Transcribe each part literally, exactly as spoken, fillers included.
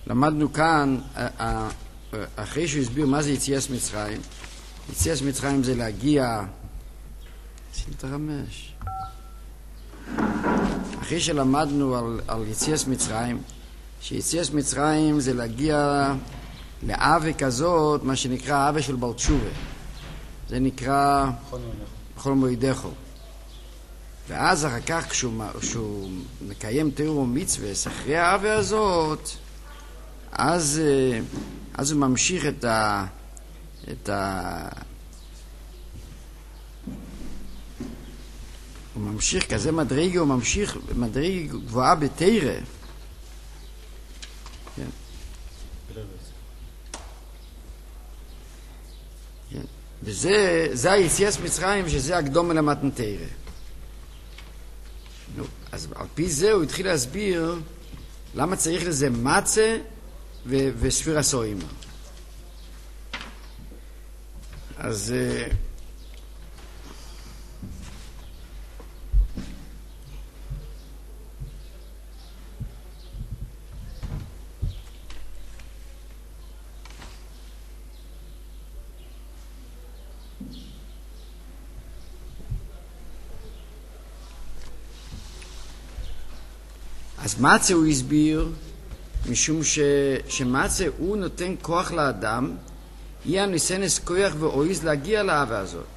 למדנו כאן, אחרי שהוא הסביר מה זה יציאת מצרים, יציאת מצרים זה להגיע, תרמש. אחרי שלמדנו על, על יציאת מצרים, שיציאת מצרים זה להגיע לעוול כזאת, מה שנקרא עוול של בר תשובה. זה נקרא בכל מועידךו. ואז אחר כך כשהוא, כשהוא מקיים תורה ומצווה, אחרי העוול הזאת, אז, אז הוא ממשיך את ה... את ה... הוא ממשיך כזה מדרגה, הוא ממשיך מדרגה גבוהה בתורה. כן. כן. וזה, זה היציאת מצרים, שזה הקדומה למתן תורה. נו, אז על פי זה הוא התחיל להסביר למה צריך לזה מצה ו- וספיר הסוימה. אז אז מצה הוא הסביר משום ש... שמצה הוא נותן כוח לאדם, יהיה ניסנס כוח ואויז להגיע לאהבה הזאת.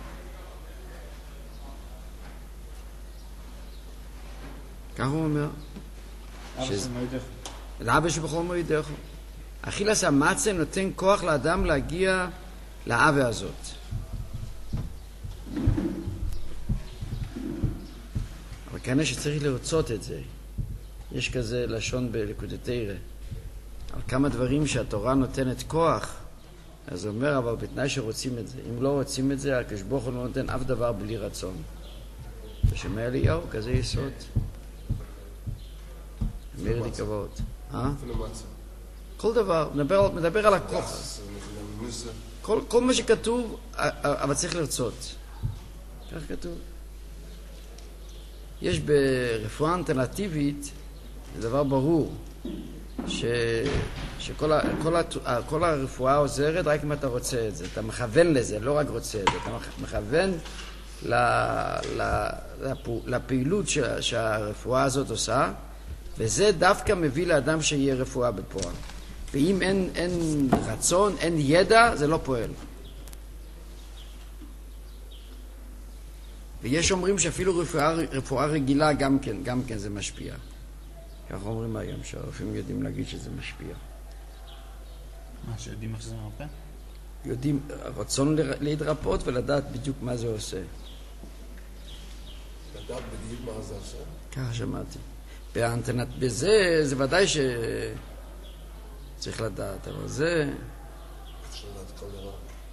כך הוא אומר. לאהבה שבכל מועידךו. אכילת המצה נותן כוח לאדם להגיע לאהבה הזאת. אבל כנראה שצריך לרצות את זה. יש כזה לשון בליקוטי תורה. על כמה דברים שהתורה נותנת כוח, אז הוא אומר, אבל בתנאי שרוצים את זה. אם לא רוצים את זה, הקדוש ברוך הוא לא נותן אף דבר בלי רצון. ושמע אליהו, כזה יסוד. אמיר לי כבוד. אה? כל דבר, מדבר, מדבר על הכוח. כל, כל מה שכתוב, אבל צריך לרצות. כך כתוב. יש ברפואה אלטרנטיבית, זה דבר ברור, ש... שכל ה... כל, ה... כל הרפואה עוזרת רק אם אתה רוצה את זה. אתה מכוון לזה, לא רק רוצה את זה. אתה מכוון ל... ל... לפעילות ש... שהרפואה הזאת עושה, וזה דווקא מביא לאדם שיהיה רפואה בפועל. ואם אין, אין רצון, אין ידע, זה לא פועל. ויש אומרים שאפילו רפואה, רפואה רגילה גם כן, גם כן זה משפיע. כך אומרים היום שהרופאים יודעים להגיד שזה משפיע. מה, שיודעים איך שזה מרפא? יודעים, רצון להתרפות ולדעת בדיוק מה זה עושה. לדעת בדיוק מה זה עושה? ככה שמעתי. באנטנת, בזה, זה ודאי שצריך לדעת, אבל זה... צריך לדעת כל דבר.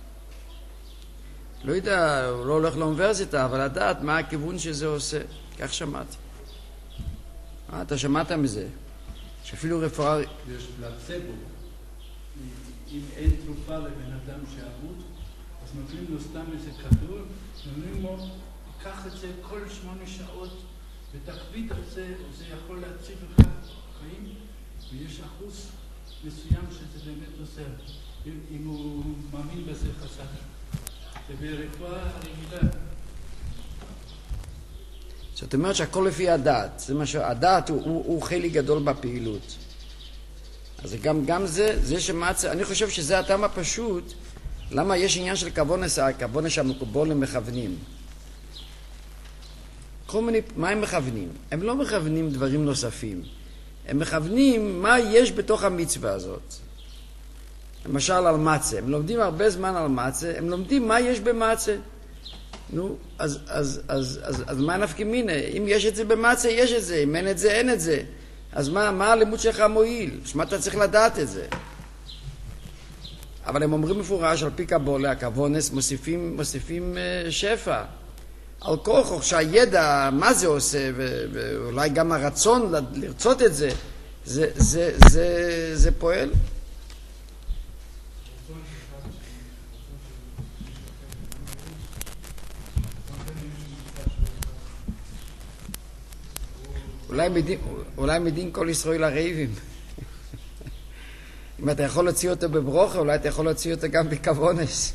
לא יודע, הוא לא הולך לאוניברסיטה, אבל לדעת מה הכיוון שזה עושה. כך שמעתי. אה, אתה שמעת מזה? שאפילו רפואה... יש פלצבו. אם אין תרופה לבן אדם שאבוד, אז נותנים לו סתם איזה כדור, נותנים לו, קח את זה כל שמונה שעות, ותקביד על זה, זה יכול להציב לך חיים, ויש אחוז מסוים שזה באמת עושה, אם, אם הוא מאמין בזה חזק. זה ברפואה הרגילה. זאת אומרת שהכל לפי הדעת. זה מה שהדעת הוא, הוא, הוא חלק גדול בפעילות. אז גם, גם זה, זה שמצא, אני חושב שזה הטעם הפשוט, למה יש עניין של כוונס, הכוונס שהמקובולים מכוונים. כל מיני, מה הם מכוונים? הם לא מכוונים דברים נוספים. הם מכוונים מה יש בתוך המצווה הזאת. למשל על מצה. הם לומדים הרבה זמן על מצה, הם לומדים מה יש במצה. נו, אז, אז, אז, אז, אז מה נפקא מינה? אם יש את זה במצה, יש את זה. אם אין את זה, אין את זה. אז מה, מה הלימוד שלך מועיל? שמה אתה צריך לדעת את זה? אבל הם אומרים מפורש, על פי קבולה, הכוונס, מוסיפים, מוסיפים uh, שפע. על כוח, שהידע, מה זה עושה, ו- ואולי גם הרצון לרצות את זה, זה, זה, זה, זה פועל. אולי מדין, אולי מדין כל ישראל הרעבים. אם אתה יכול להוציא אותו בברוכה, אולי אתה יכול להוציא אותו גם בכוונס.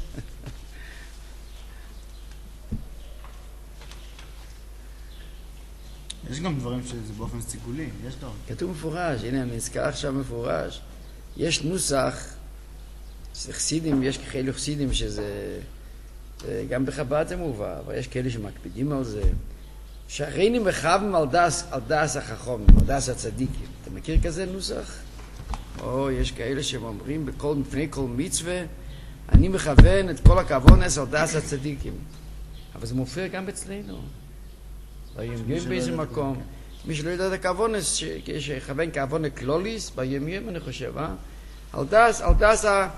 יש גם דברים שזה באופן סיגולי, יש גם. כתוב מפורש, הנה אני נזכר עכשיו מפורש. יש נוסח, חסידים, יש כאלה חסידים שזה, גם בחב"ד זה מובא, אבל יש כאלה שמקפידים על זה. שהריני מכוון על דס, על דס החכום, על דס הצדיקים. אתה מכיר כזה נוסח? או יש כאלה שאומרים בכל, לפני כל מצווה, אני מכוון את כל הכוונס על דס הצדיקים. אבל זה מופיע גם אצלנו. ביום-יום באיזה מקום. מי שלא יודע את הכוונס, שיכוון כוונה קלוליס, ביום-יום אני חושב, אה? על דס, על דס ה...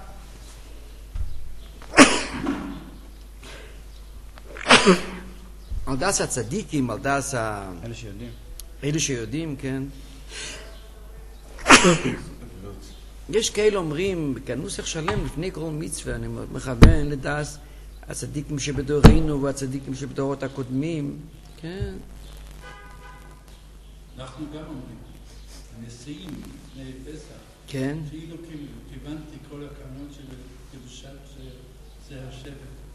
על דס הצדיקים, על דס ה... אלה שיודעים. אלה שיודעים, כן. יש כאלה אומרים, כנוסח שלם לפני כל מצווה, אני מכוון לדס הצדיקים שבדורנו והצדיקים שבדורות הקודמים, כן. אנחנו גם אומרים, הנשיאים לפני פסח, כן. שאילו כיוונתי כל הכוונות של קדושת זה השבט.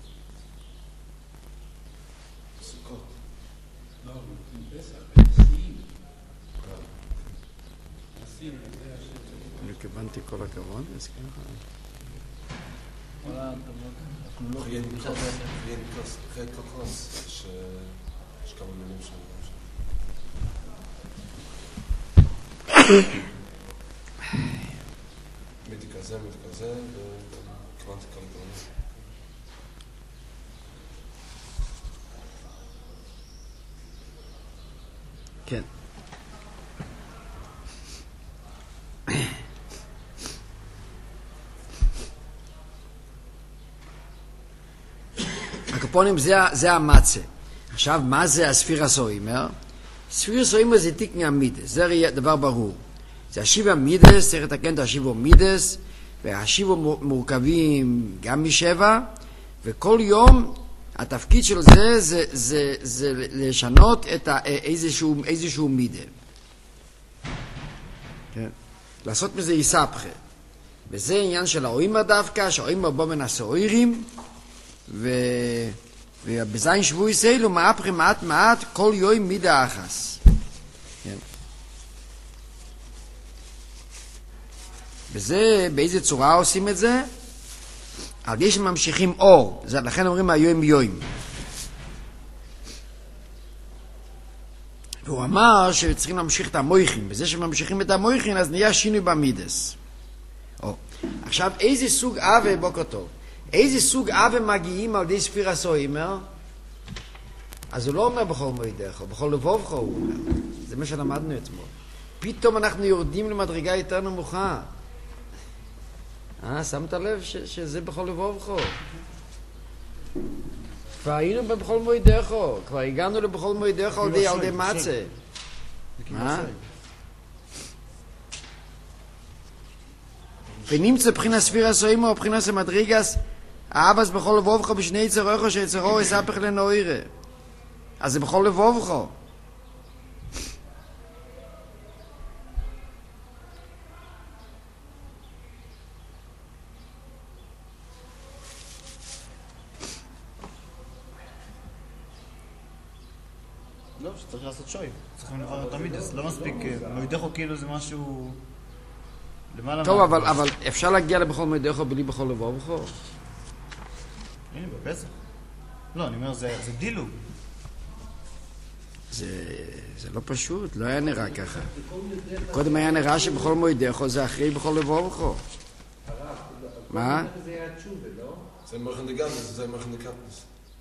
סוכות. לא, לפני פסח, הנשיאים. הנשיאים, זה השבט. אני כיוונתי כל הכבוד, אז ככה. כל הכבוד. אנחנו לא חיין קוס, חיין קוס, חיין קוס, יש כמה מילים שם. מידי כזה, מידי כזה, וכיוונתי כל הכבוד. כן. הקופונים זה, זה המצה. עכשיו, מה זה הספיר הסוימר? ספיר הסוימר זה תיק מהמידס, זה דבר ברור. זה השיבה מידס, צריך לתקן את השיבו מידס, והשיבו מורכבים גם משבע, וכל יום התפקיד של זה זה, זה, זה לשנות את ה, איזשהו, איזשהו מידה. כן? לעשות מזה יספחה. וזה עניין של האוימר דווקא, שהאוימר בו מן הסוירים, ו... ובזין שבוי ישראלו מאפרי מעט מעט כל יום מידה אחס. כן. וזה, באיזה צורה עושים את זה? על ידי שממשיכים אור, זה, לכן אומרים היום יום. והוא אמר שצריכים להמשיך את המויכין, בזה שממשיכים את המויכין אז נהיה שינוי במידס. או. עכשיו איזה סוג אבה, בוקר טוב, איזה סוג אבה מגיעים על די ספיר הסוימר? אז הוא לא אומר בכל מועדך, בכל לבובך הוא אומר. זה מה שלמדנו אתמול. פתאום אנחנו יורדים למדרגה יותר נמוכה. אה, שמת לב ש- שזה בכל לבובך? כבר היינו בכל מועדך, כבר הגענו לבכל מועדך על די, על די מצה. מה? ונמצא בחינה ספיר הסוימר או בחינה סמדריגס האבס בכל לבובך בשני יצרוך שיצרו יספך לנוירה. אז זה בכל לבובך. לא, שצריך לעשות שוי. צריכים לברר תמיד, אז לא מספיק, מוידךו כאילו זה משהו למעלה. טוב, אבל, אבל אפשר להגיע לבכל מוידךו בלי בכל לבובך? הנה, בפסח. לא, אני אומר, זה, זה דילוג. זה, זה לא פשוט, לא היה נראה ככה. קודם היה נראה שבכל מוידךו זה אחרי בכל לבובך. מה? זה מרחן דגנס, זה מרחן דקפנס.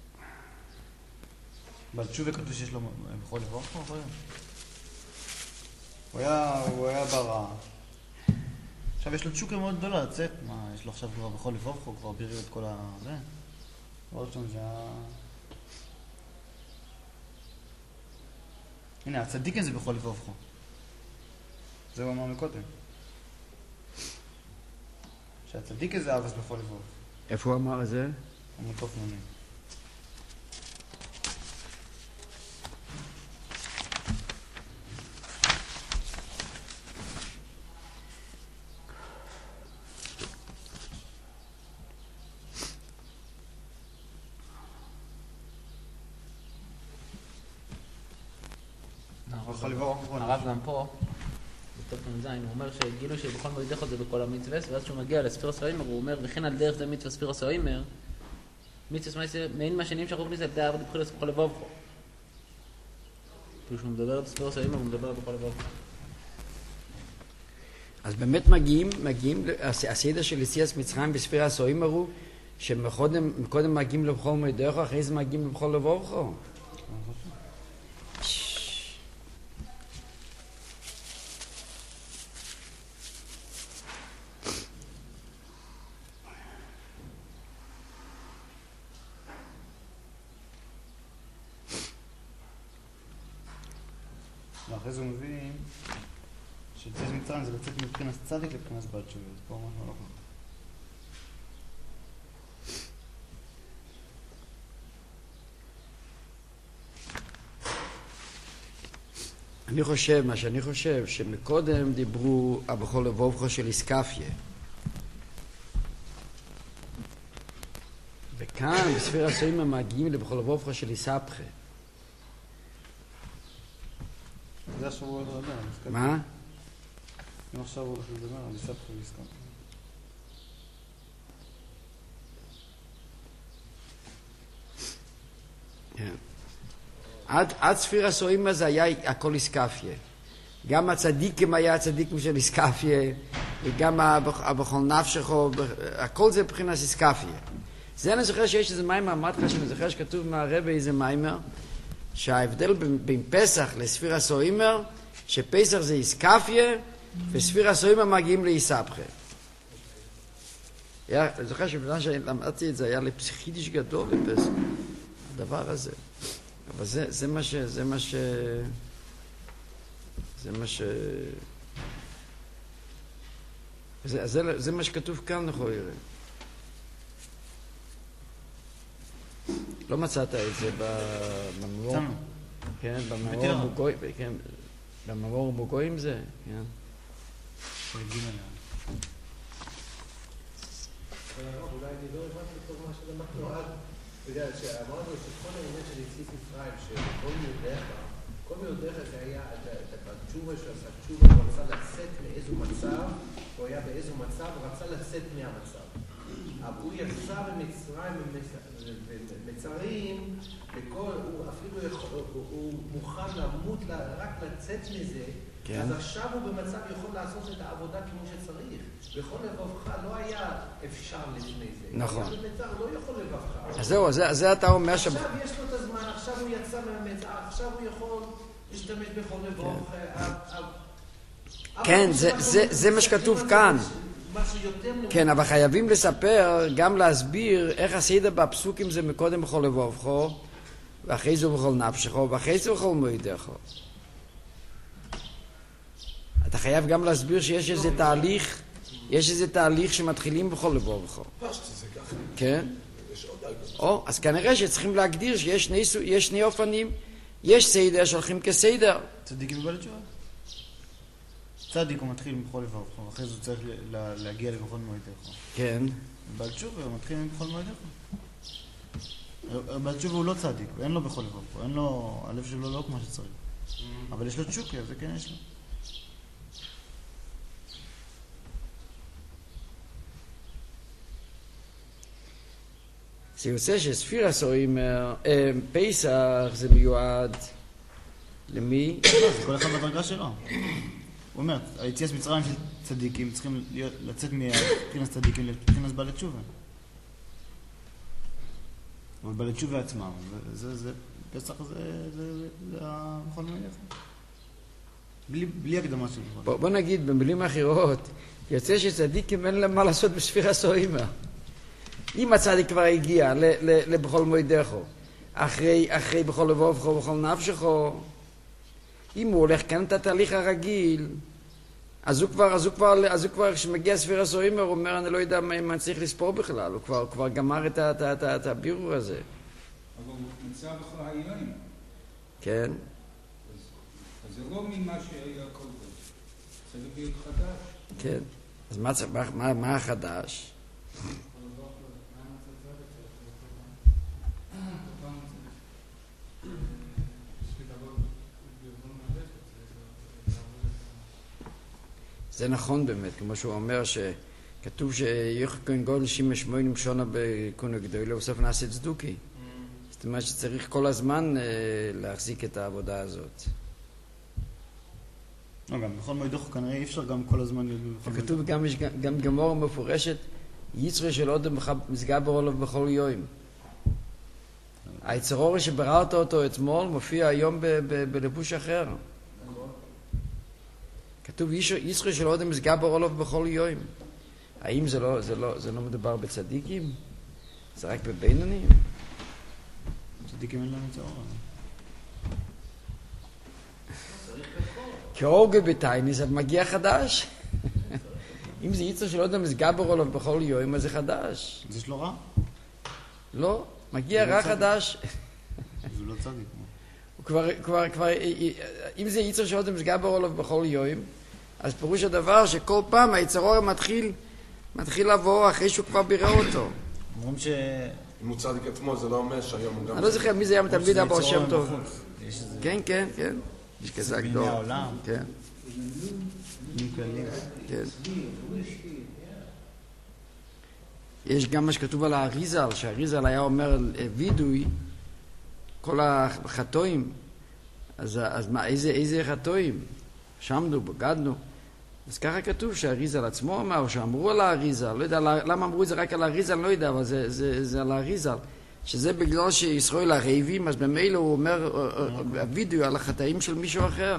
בעל תשובה כתוב שיש לו בכל לבובך, או הוא היה, הוא היה ברע. עכשיו יש לו תשוקה מאוד גדולה לצאת. מה, יש לו עכשיו כבר בכל לבובך, הוא כבר בירר את כל ה... זה. עוד שם זה היה... הנה, הצדיק הזה בכל לבובך. זה הוא אמר מקודם. שהצדיק הזה אבס בכל לבוב. איפה הוא אמר את זה? הוא מוטוף נוני. יכול לבוא הרב גם פה, בטוב נ"ז, הוא אומר שגילו שבכל מועדיך זה בכל המצווה, ואז כשהוא מגיע לספירס האימר, הוא אומר, וכן על דרך זה מצווה ספירס האימר, מצווה מעין מהשנים שאנחנו כניסה, בדי ארבע דבחילס בכל לבובכו. כשהוא מדבר על ספירס האימר, הוא מדבר על בכל לבובכו. אז באמת מגיעים, מגיעים, הסדר של יציאת מצרים בספירס האימר הוא שמקודם מגיעים לבכל מועדיך, אחרי זה מגיעים לבכל לבובכו. ואחרי זה הוא מבין שיציאת מצרים זה לצאת מבחינת צדיק לבחינת בעל תשובה. אז פה ממש לא נכון. אני חושב, מה שאני חושב, שמקודם דיברו בכל לבובכו של איסקפיה. וכאן בספירס האימר מגיעים לבכל לבובכו של איסבכה. זה עכשיו הוא הולך לדבר. מה? אם עכשיו הוא הולך לדבר, אני סבכה והסכמתי. כן. עד, עד ספירס האימר זה היה הכל איסקפיה. גם הצדיקים היה הצדיקים של איסקפיה, וגם בכל נפשכו, הכל זה מבחינת איסקפיה. זה אני זוכר שיש איזה מיימר, אמרתי לך שאני זוכר שכתוב מהרבי איזה מיימר, שההבדל בין פסח לספירס האימר, שפסח זה איסקפיה, וספירס האימר מגיעים לאיסבכה. אני זוכר שבזמן שלמדתי את זה, היה לי פסיכידיש גדול לפסח, הדבר הזה. אבל זה, זה מה ש... זה מה ש... זה מה ש... זה, זה, זה מה שכתוב כאן, נכון יראה. לא מצאת את זה במאמר, כן, במאמר מוגוי, כן, במאמר מוגוי עם זה, כן. אולי אני לא הבנתי טוב מה שלמדנו עד, בגלל שאמרנו שכל העניין של יציאת מצרים, שכל מיודך, כל מיודך זה היה את התשובה שעשה תשובה, הוא רצה לצאת מאיזו מצב, הוא היה באיזו מצב, הוא רצה לצאת מהמצב. אבל הוא יצא במצרים ומצרים, הוא אפילו הוא מוכן למות רק לצאת מזה, אז עכשיו הוא במצב יכול לעשות את העבודה כמו שצריך. בכל לבבך לא היה אפשר לפני זה. נכון. הוא לא יכול לבבך. אז זהו, זה אתה אומר ש... עכשיו יש לו את הזמן, עכשיו הוא יצא מהמצב, עכשיו הוא יכול להשתמש בכל לבבך. כן, זה מה שכתוב כאן. כן, אבל חייבים לספר, גם להסביר איך הסדר בפסוקים זה מקודם בכל לבבכו, ואחרי זה בכל נפשכו, ואחרי זה בכל מועדיך. אתה חייב גם להסביר שיש איזה תהליך, יש איזה תהליך שמתחילים בכל לבבכו. כן? או, אז כנראה שצריכים להגדיר שיש שני, יש שני אופנים, יש סדר שהולכים כסדר. צדיקים בבעל תשובה. צדיק הוא מתחיל בכל לבבך, אחרי זה הוא צריך להגיע לבכל מועדיך. כן. בעל תשובה הוא מתחיל בכל מועדיך. בעל תשובה הוא לא צדיק, ואין לו בכל לבבך, אין לו, הלב שלו לא כמו שצריך. אבל יש לו תשוקה, זה כן יש לו. זה יוצא שספירס האימר, פסח זה מיועד למי? זה כל אחד בדרגה שלו. הוא אומר, היציאת מצרים של צדיקים צריכים לצאת מבחינת צדיקים לבחינת בעל תשובה. אבל בעל תשובה עצמם, פסח זה המכון מלך. בלי הקדמה של זה. בוא נגיד במילים אחרות, יוצא שצדיקים אין להם מה לעשות בספירס האימר. אם הצדיק כבר הגיע לבכל מועדיך, אחרי בכל לבבך ובכל נפשך, אם הוא הולך כאן את התהליך הרגיל, אז הוא כבר, אז הוא כבר, אז הוא כבר, כשמגיע ספירס האימר, הוא אומר, אני לא יודע מה צריך לספור בכלל, הוא כבר, כבר גמר את, את, את, את הבירור הזה. אבל הוא נמצא בכל העניין. כן. אז זה לא ממה שהיה קודם. זה להיות חדש. כן. אז מה, מה, מה החדש? זה נכון באמת, כמו שהוא אומר שכתוב שיוחד כהן גודל שימש מוינים שונה בכהונה גדולה, ובסוף נעשה צדוקי. זאת אומרת שצריך כל הזמן להחזיק את העבודה הזאת. לא, גם בכל מועדוך כנראה אי אפשר גם כל הזמן להיות בכל מועדוך. כתוב גם, גם גמור מפורשת, יצרי של עוד מסגע ברולוב בכל יום. היצרורי שבררת אותו אתמול מופיע היום בלבוש אחר. כתוב יצרי של עוד מסגע ברולוב בכל יום. האם זה לא, זה לא, זה לא מדובר בצדיקים? זה רק בבינונים? צדיקים אין להם יצרור. כאורגה בתייניס, אז מגיע חדש. אם זה יצר של עוד מסגע ברולוב בכל יום, אז זה חדש. זה שלא רע? לא, מגיע רע חדש. זה לא צדיק. הוא כבר, כבר, כבר, אם זה יצר של עוד מסגע ברולוב בכל יום, אז פירוש הדבר שכל פעם היצרור מתחיל, מתחיל לבוא אחרי שהוא כבר בירא אותו. אומרים ש... אם הוא צדיק עצמו, זה לא אומר שהיום הוא גם... אני לא זוכר מי זה היה מתלמיד אבא שם טוב. כן, כן, כן. יש כזה גדול. ביני העולם. כן. עם כללים. כן. יש גם מה שכתוב על האריזל, שהאריזל היה אומר וידוי, כל החטואים, אז, אז מה, איזה, איזה חטואים? שמנו, בגדנו. אז ככה כתוב שהאריזל עצמו אמר, או שאמרו על האריזל, לא יודע למה אמרו את זה רק על האריזל, לא יודע, אבל זה, זה, זה על האריזל. שזה בגלל שישראל הרעבים, אז במילא הוא אומר הווידאו על החטאים של מישהו אחר.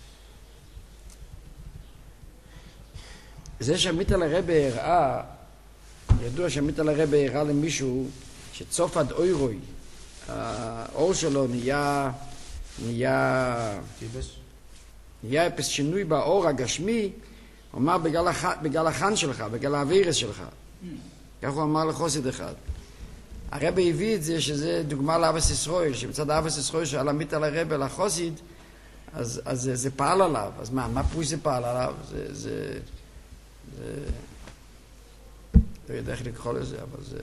זה שעמית על הרבי הראה, ידוע שעמית על הרבי הראה למישהו שצוף עד אוירוי, האור שלו נהיה, נהיה, נהיה אפס שינוי באור הגשמי, הוא אמר בגלל, הח, בגלל החן שלך, בגלל האווירס שלך. כך הוא אמר לחוסיד אחד. הרבי הביא את זה שזה דוגמה לאבס ישראל, שמצד האבס ישראל שעל עמית על הרבי לחוסיד, אז, אז זה, זה פעל עליו. אז מה, מה פרוש זה פעל עליו? זה, זה, זה, לא יודע איך לקרוא לזה, אבל זה...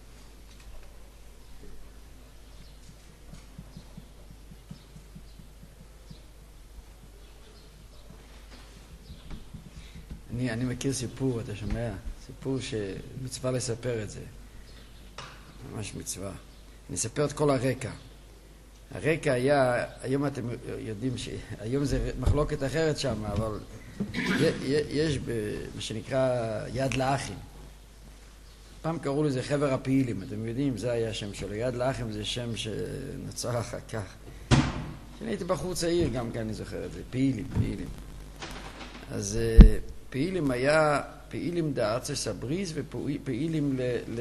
אני, אני מכיר סיפור, אתה שומע? סיפור שמצווה לספר את זה. ממש מצווה. אני אספר את כל הרקע. הרקע היה, היום אתם יודעים שהיום זה מחלוקת אחרת שם, אבל יש מה שנקרא יד לאחים. פעם קראו לזה חבר הפעילים, אתם יודעים, זה היה השם שלו. יד לאחים זה שם שנוצר אחר כך. כשאני הייתי בחור צעיר גם כן, אני זוכר את זה. פעילים, פעילים. אז פעילים היה פעילים דארצס הבריז ופעילים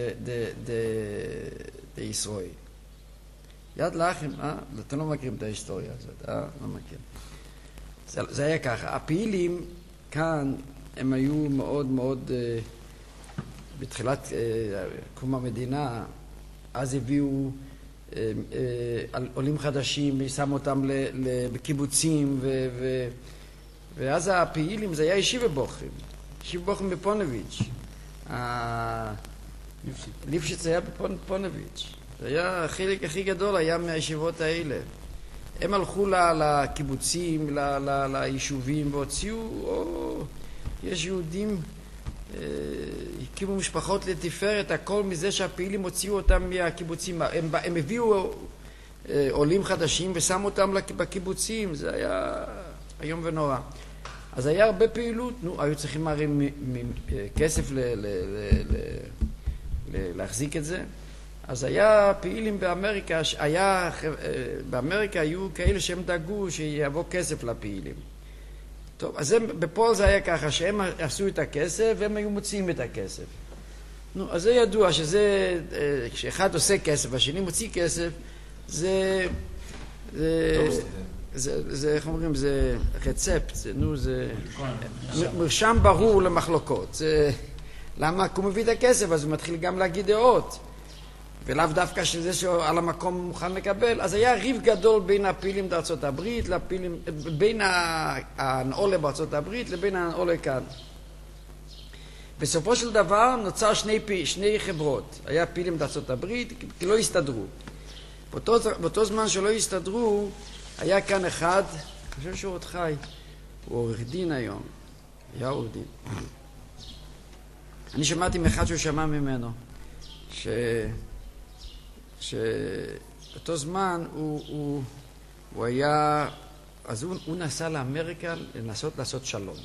לישראל. יד לאחים, אה? אתם לא מכירים את ההיסטוריה הזאת, אה? לא מכיר. זה, זה היה ככה. הפעילים כאן הם היו מאוד מאוד, אה, בתחילת אה, קום המדינה, אז הביאו אה, אה, עולים חדשים ושמו אותם ל, ל, בקיבוצים ו... ו ואז הפעילים זה היה ישיבה בוחרים, ישיבה בוחרים בפונביץ'. ליפשיץ היה בפונביץ'. זה היה החלק הכי גדול, היה מהישיבות האלה. הם הלכו לקיבוצים, ליישובים, והוציאו, או, יש יהודים, הקימו משפחות לתפארת, הכל מזה שהפעילים הוציאו אותם מהקיבוצים. הם, הם הביאו עולים חדשים ושמו אותם בקיבוצים, זה היה... היום ונורא. אז היה הרבה פעילות, נו, היו צריכים הרי כסף ל- ל- ל- ל- ל- להחזיק את זה. אז היה פעילים באמריקה, היה, באמריקה היו כאלה שהם דאגו שיבוא כסף לפעילים. טוב, אז הם, בפועל זה היה ככה, שהם עשו את הכסף והם היו מוציאים את הכסף. נו, אז זה ידוע שזה, כשאחד עושה כסף והשני מוציא כסף, זה... זה זה, זה, איך אומרים, זה רצפט, זה, נו, זה מרשם ברור למחלוקות. זה, למה? כי הוא מביא את הכסף, אז הוא מתחיל גם להגיד דעות. ולאו דווקא שזה שעל המקום מוכן לקבל. אז היה ריב גדול בין הפעילים בארצות הברית, לפעילים, בין הנעולה בארצות הברית לבין הנעולה כאן. בסופו של דבר נוצר שני, שני חברות. היה פעילים בארצות הברית, כי לא הסתדרו. באותו, באותו זמן שלא הסתדרו, היה כאן אחד, אני חושב שהוא עוד חי, הוא עורך דין היום, יהודי. אני שמעתי מאחד שהוא שמע ממנו, ש... שבאותו זמן הוא, הוא, הוא היה, אז הוא, הוא נסע לאמריקה לנסות לעשות שלום.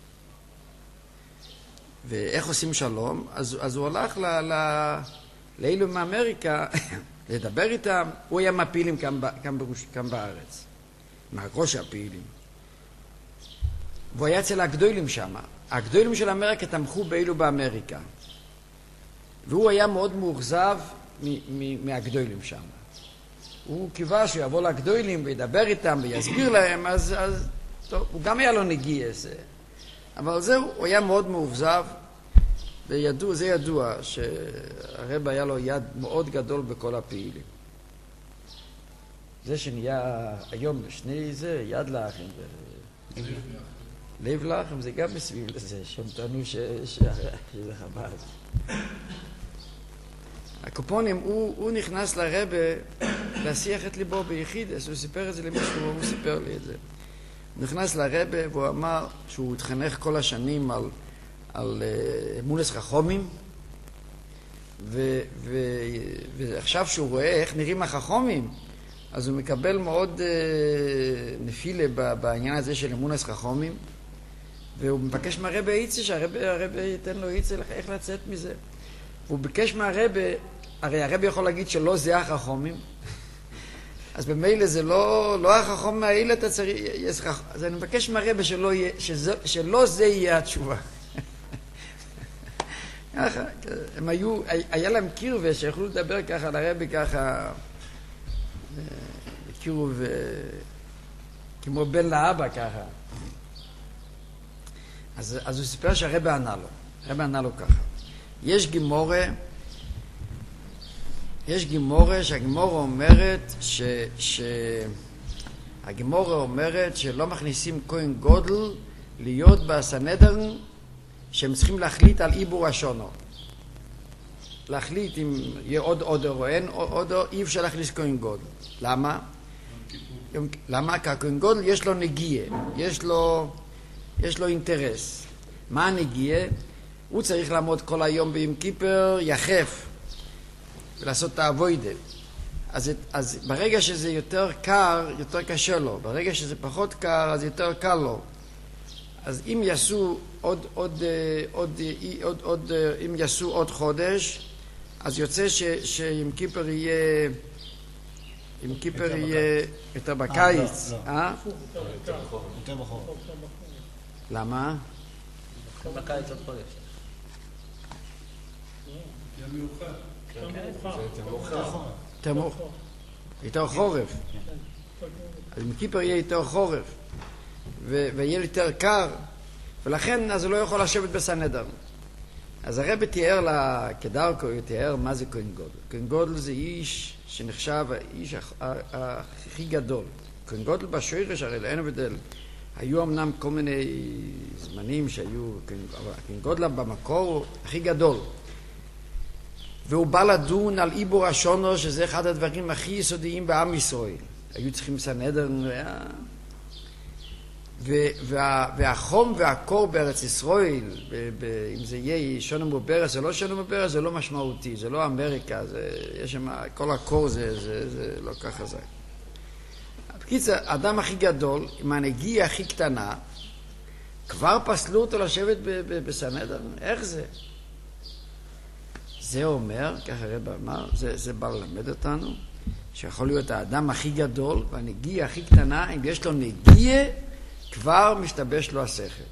ואיך עושים שלום? אז, אז הוא הלך ל, ל, לאלו מאמריקה לדבר איתם. הוא היה מהפעילים כאן, כאן, כאן בארץ, מהראש הפעילים. והוא היה אצל הגדולים שם. הגדולים של אמריקה תמכו באלו באמריקה. והוא היה מאוד מאוכזב מהגדולים שם. הוא קיווה שיבוא לגדולים וידבר איתם ויסביר להם, אז, אז טוב, הוא גם היה לו נגיע זה. אבל זהו, הוא היה מאוד מאוכזב, וידוע, זה ידוע שהרב היה לו יד מאוד גדול בכל הפעילים. זה שנהיה היום שני זה, יד לחם. ו... לב לחם זה גם מסביב לזה, שהם טענו ש... ש... שזה חב"ד. הקופונים, הוא, הוא נכנס לרבה להשיח את ליבו ביחידס, הוא סיפר את זה למישהו, הוא סיפר לי את זה. הוא נכנס לרבה והוא אמר שהוא התחנך כל השנים על, על uh, אמונס חכומים, ו, ו, ועכשיו שהוא רואה איך נראים החכומים, אז הוא מקבל מאוד uh, נפילה בעניין הזה של אמונס חכומים, והוא מבקש מהרבה איצה, שהרבה ייתן לו איצה איך לצאת מזה. והוא ביקש מהרבה, הרי הרבה יכול להגיד שלא זה החכומים, אז במילא זה לא, לא החכום מהאלה, אתה צריך, יש חכום. אז אני מבקש מהרבה שלא, יהיה, שזה, שלא זה יהיה התשובה. ככה, הם היו, היה להם קירבה שיכולו לדבר ככה על הרבי ככה, קירוב, כמו בן לאבא ככה. אז, אז הוא סיפר שהרבי ענה לו, הרבי ענה לו ככה. יש גימורה, יש גימורה שהגימורה אומרת ש, ש... הגימורה אומרת שלא מכניסים כהן גודל להיות בסנהדרין שהם צריכים להחליט על עיבור השונו. להחליט אם יהיה עוד אודר או אין אודר, אי אפשר להכניס כהן גודל. למה? למה? כי הכהן גודל יש לו נגיעה, יש לו, יש לו אינטרס. מה הנגיעה? הוא צריך לעמוד כל היום ביום כיפר יחף ולעשות את העבודה. אז, אז ברגע שזה יותר קר, יותר קשה לו. ברגע שזה פחות קר, אז יותר קל לו. אז אם יעשו עוד, עוד, עוד, עוד, עוד, אם יעשו עוד חודש, אז יוצא ש, שיום כיפר יהיה, יום כיפר יהיה יותר בקיץ. אה? יותר בחורף. למה? בקיץ עוד חודש. יותר מאוחר. יותר חורף. אז מכיפר יהיה יותר חורף. ויהיה יותר קר. ולכן אז הוא לא יכול לשבת בסנהדרין. אז הרב תיאר לה, כדרכו, הוא תיאר מה זה כהן גודל. כהן גודל זה איש שנחשב האיש הכי גדול. כהן גודל בשורש, הרי אין הבדל. היו אמנם כל מיני זמנים שהיו, כהן גודל במקור הכי גדול. והוא בא לדון על עיבור השונו, שזה אחד הדברים הכי יסודיים בעם ישראל. היו צריכים סנהדרין, וה, והחום והקור בארץ ישראל, ב, ב, אם זה יהיה שונו מוברס או לא שונו מוברס, זה לא משמעותי, זה לא אמריקה, זה, יש שם, כל הקור זה, זה, זה לא כך חזק. בקיצור, האדם הכי גדול, עם הנגיעה הכי קטנה, כבר פסלו אותו לשבת בסנהדרין, איך זה? זה אומר, ככה הרב אמר, זה, זה בא ללמד אותנו, שיכול להיות האדם הכי גדול והנגיעה הכי קטנה, אם יש לו נגיעה, כבר משתבש לו השכל.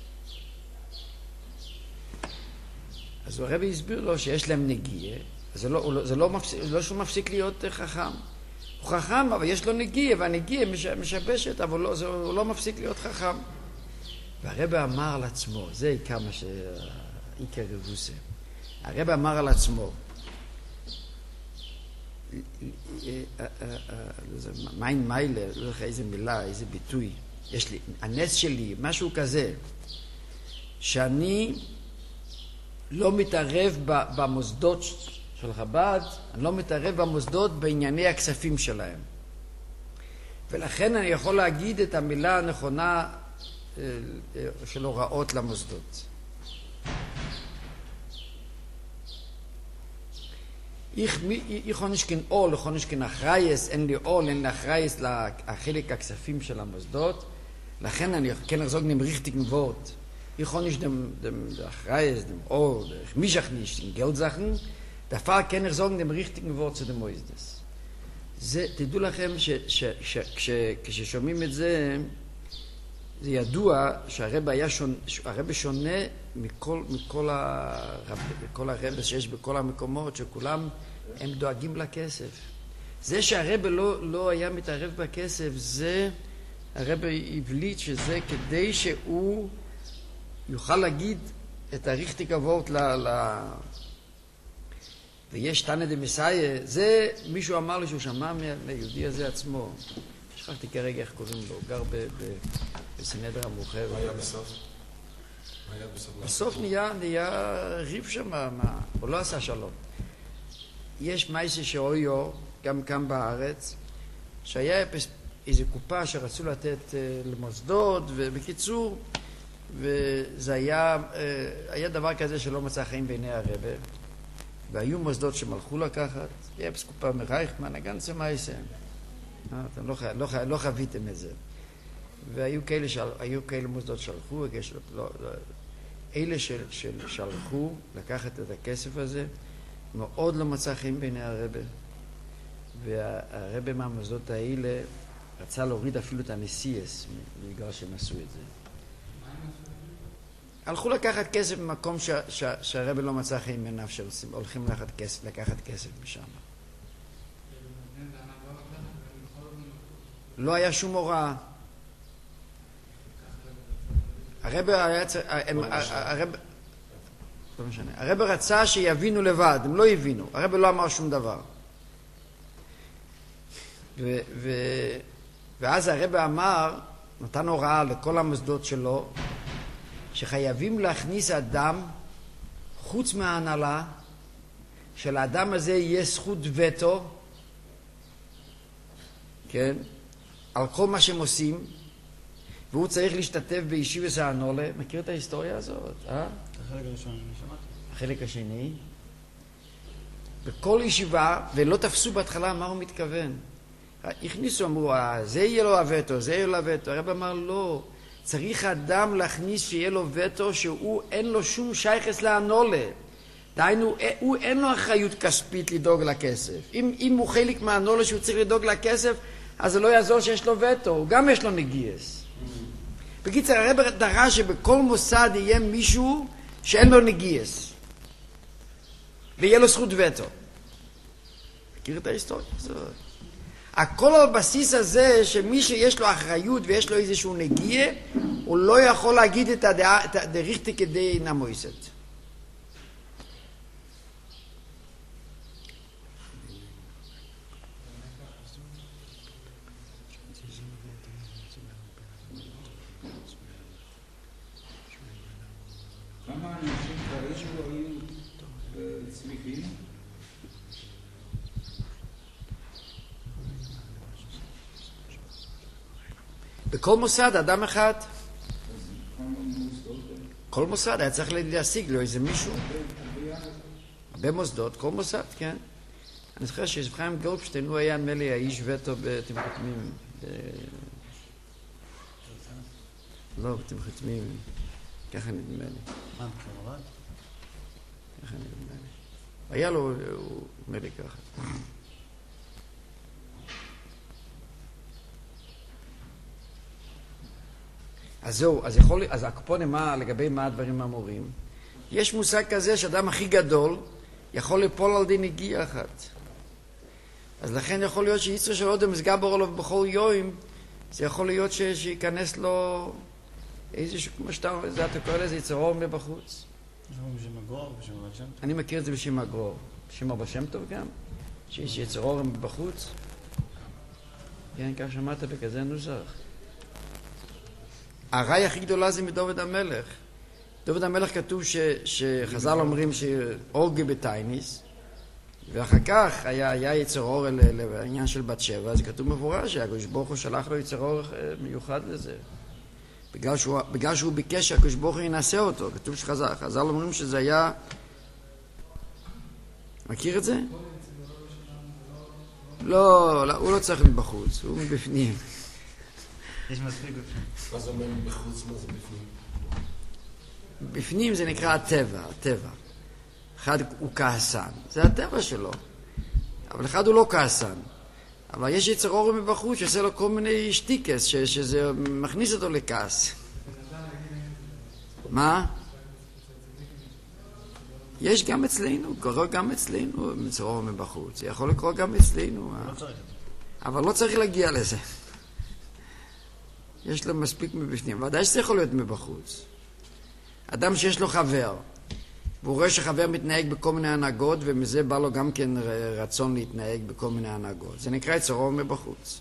אז הרב הסביר לו שיש להם נגיעה, זה לא, זה לא, מפסיק, לא שהוא מפסיק להיות חכם. הוא חכם, אבל יש לו נגיעה, והנגיעה משבשת, אבל לא, זה, הוא לא מפסיק להיות חכם. והרב אמר על עצמו, זה עיקר מה שעיקר רבוסה. הרב אמר על עצמו, מיין מיילה, לא יודע איזה מילה, איזה ביטוי, יש לי, הנס שלי, משהו כזה, שאני לא מתערב במוסדות של חב"ד, אני לא מתערב במוסדות בענייני הכספים שלהם. ולכן אני יכול להגיד את המילה הנכונה של הוראות למוסדות. Ich, ich kann nicht kein All, ich kann nicht kein Achrayes, אין לי All, אין לי Achrayes לחלק הכספים של המוסדות, לכן אני כן אחזוג עם richtigen Wort. Ich kann nicht dem, dem Achrayes, dem All, ich mich auch nicht in Geldsachen, דפר כן אחזוג עם richtigen Wort zu dem מוסדס. זה, תדעו לכם שכששומעים את זה, זה ידוע שהרב היה שונה, הרב שונה מכל, מכל, הרב, מכל הרב שיש בכל המקומות, שכולם הם דואגים לכסף. זה שהרב לא, לא היה מתערב בכסף, זה הרב הבליט שזה כדי שהוא יוכל להגיד את הריכטיק הוורט ל... ל ויש תנא דמסייע, זה מישהו אמר לי שהוא שמע מהיהודי הזה עצמו. שכחתי כרגע איך קוראים לו, גר בסנהדרין המורחבת. מה היה בסוף? מה היה בסוף? בסוף נהיה, נהיה ריב שם, הוא לא עשה שלום. יש מייסה שאויו, גם כאן בארץ, שהיה איזו קופה שרצו לתת למוסדות, ובקיצור, וזה היה, היה דבר כזה שלא מצא חיים בעיני הרבה, והיו מוסדות שמלכו לקחת, היה קופה מרייכמן, הגנצה מייסה. אתם לא, לא, לא חוויתם את זה. והיו כאלה, של, היו כאלה מוסדות שלחו, לא, לא, אלה של, של שלחו לקחת את הכסף הזה, מאוד לא מצא חיים בעיני הרבה. והרבה מהמוסדות האלה רצה להוריד אפילו את הנסיאס, בגלל שהם עשו את זה. הלכו לקחת כסף במקום ש, ש, שהרבה לא מצא חיים בעיניו, שהולכים לקחת כסף, לקחת כסף משם. לא היה שום הוראה. הרב היה הרב לא משנה. הרב רצה שיבינו לבד, הם לא הבינו. הרב לא אמר שום דבר. ו, ו, ואז הרב אמר, נתן הוראה לכל המוסדות שלו, שחייבים להכניס אדם חוץ מההנהלה, שלאדם הזה יהיה זכות וטו, כן? על כל מה שהם עושים, והוא צריך להשתתף בישיבת האנולה. מכיר את ההיסטוריה הזאת, אה? החלק הראשון, אני שמעתי. החלק השני. בכל ישיבה, ולא תפסו בהתחלה מה הוא מתכוון. הכניסו, אמרו, זה יהיה לו הווטו, זה יהיה לו הווטו. הרב אמר, לא. צריך אדם להכניס שיהיה לו וטו, שהוא אין לו שום שייכס לאנולה. דהיינו, הוא אין לו אחריות כספית לדאוג לכסף. אם, אם הוא חלק מהאנולה שהוא צריך לדאוג לכסף, אז זה לא יעזור שיש לו וטו, הוא גם יש לו נגיעס. בקיצר, הרב דרש שבכל מוסד יהיה מישהו שאין לו נגיעס. ויהיה לו זכות וטו. מכיר את ההיסטוריה הזאת? הכל על הבסיס הזה שמי שיש לו אחריות ויש לו איזשהו נגיע, הוא לא יכול להגיד את הדעה, את הדריכתי כדי נמויסת. כמה אנשים כאלו היו צמיחים? בכל מוסד, אדם אחד. כל מוסד, היה צריך להשיג לו איזה מישהו. במוסדות, כל מוסד, כן. אני זוכר שחיים גולדשטיין, הוא היה נדמה לי האיש וטו בתים חותמים. לא, בתים חותמים. ככה נדמה לי. מה, כמובן? ככה נדמה לי. היה לו, הוא נדמה לי ככה. אז זהו, אז יכול, אז הקופונים, מה, לגבי מה הדברים אמורים? יש מושג כזה שאדם הכי גדול יכול ליפול על דין הגיע אחת. אז לכן יכול להיות שיצר של עוד המסגבר עליו בכל יום, זה יכול להיות ש, שיכנס לו איזשהו, כמו שאתה, זה אתה קורא לזה יצר אור מבחוץ. יש לנו בשם הגרור, בשם הבא שם טוב? אני מכיר את זה בשם הגרור. בשם הבא שם טוב גם? שיש יצר אור מבחוץ? כן, כך שמעת בכזה נוסח. הראי הכי גדולה זה מדוד המלך. דוד המלך כתוב ש, שחז"ל אומרים שאורגי בתייניס, ואחר כך היה, היה יצר אור לעניין של בת שבע, אז כתוב מפורש שהקדוש ברוך הוא שלח לו יצר אור מיוחד לזה. בגלל שהוא, בגלל שהוא ביקש שהקדוש ברוך הוא ינסה אותו. כתוב שחז"ל, חז"ל אומרים שזה היה... מכיר את זה? לא, לא, הוא לא צריך מבחוץ, הוא מבפנים. יש מספיק בפנים. מה זה אומר בחוץ, מה זה בפנים? בפנים זה נקרא הטבע, הטבע. אחד הוא כעסן, זה הטבע שלו. אבל אחד הוא לא כעסן. אבל יש יצר אור מבחוץ שעושה לו כל מיני שטיקס, ש- שזה מכניס אותו לכעס. מה? יש גם אצלנו, קורה גם אצלנו יצר אור מבחוץ. זה יכול לקרות גם אצלנו. לא צריך את זה. אבל לא צריך להגיע לזה. יש לו מספיק מבפנים. ודאי שזה יכול להיות מבחוץ. אדם שיש לו חבר, והוא רואה שחבר מתנהג בכל מיני הנהגות, ומזה בא לו גם כן רצון להתנהג בכל מיני הנהגות. זה נקרא יצר אור מבחוץ.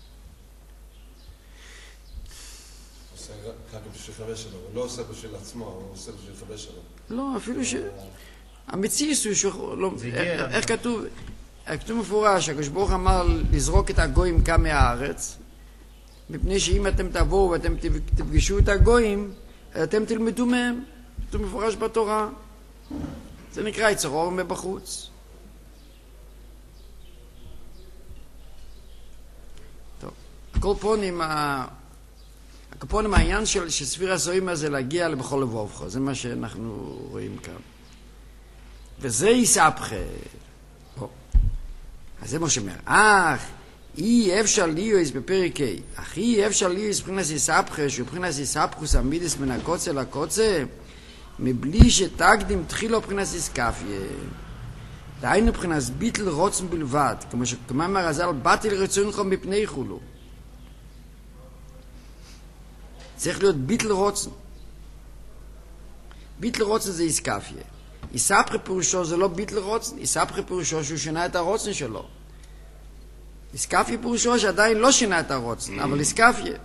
עושה רק בשביל חבר שלו, הוא לא עושה בשביל עצמו, הוא עושה בשביל חבר שלו. לא, אפילו ש... המציאות הוא שהוא... לא... זה הגיע אליו. איך כתוב? כתוב מפורש, הקדוש ברוך הוא אמר לזרוק את הגויים כאן מהארץ, מפני שאם אתם תבואו ואתם תפגשו את הגויים, אתם תלמדו מהם. כתוב מפורש בתורה. זה נקרא יצר אור מבחוץ. טוב, הקופונים, הקופונים העניין של ספיר הסועים הזה להגיע לבכל לבובך, זה מה שאנחנו רואים כאן. וזה יספחה. אז זה מה שאומר, אך אי אפשר ליוס בפרק ה', אך אי אפשר ליוס מבחינת יספחה, שהוא מבחינת יספחוס עמידס מן הקוצה לקוצה, מבלי שתקדים תחילו מבחינת יסקפיה. דהיינו מבחינת ביטל רוצן בלבד, כמו שכמאמר הרז"ל, באתי לרצונך מפני חולו. צריך להיות ביטל רוצן. ביטל רוצן זה יסקפיה. יספחה פירושו זה לא ביטל רוצן, יספחה פירושו שהוא שינה את הרוצן שלו. יסקפיה פירושו שעדיין לא שינה את הרוצן, אבל יסקפיה.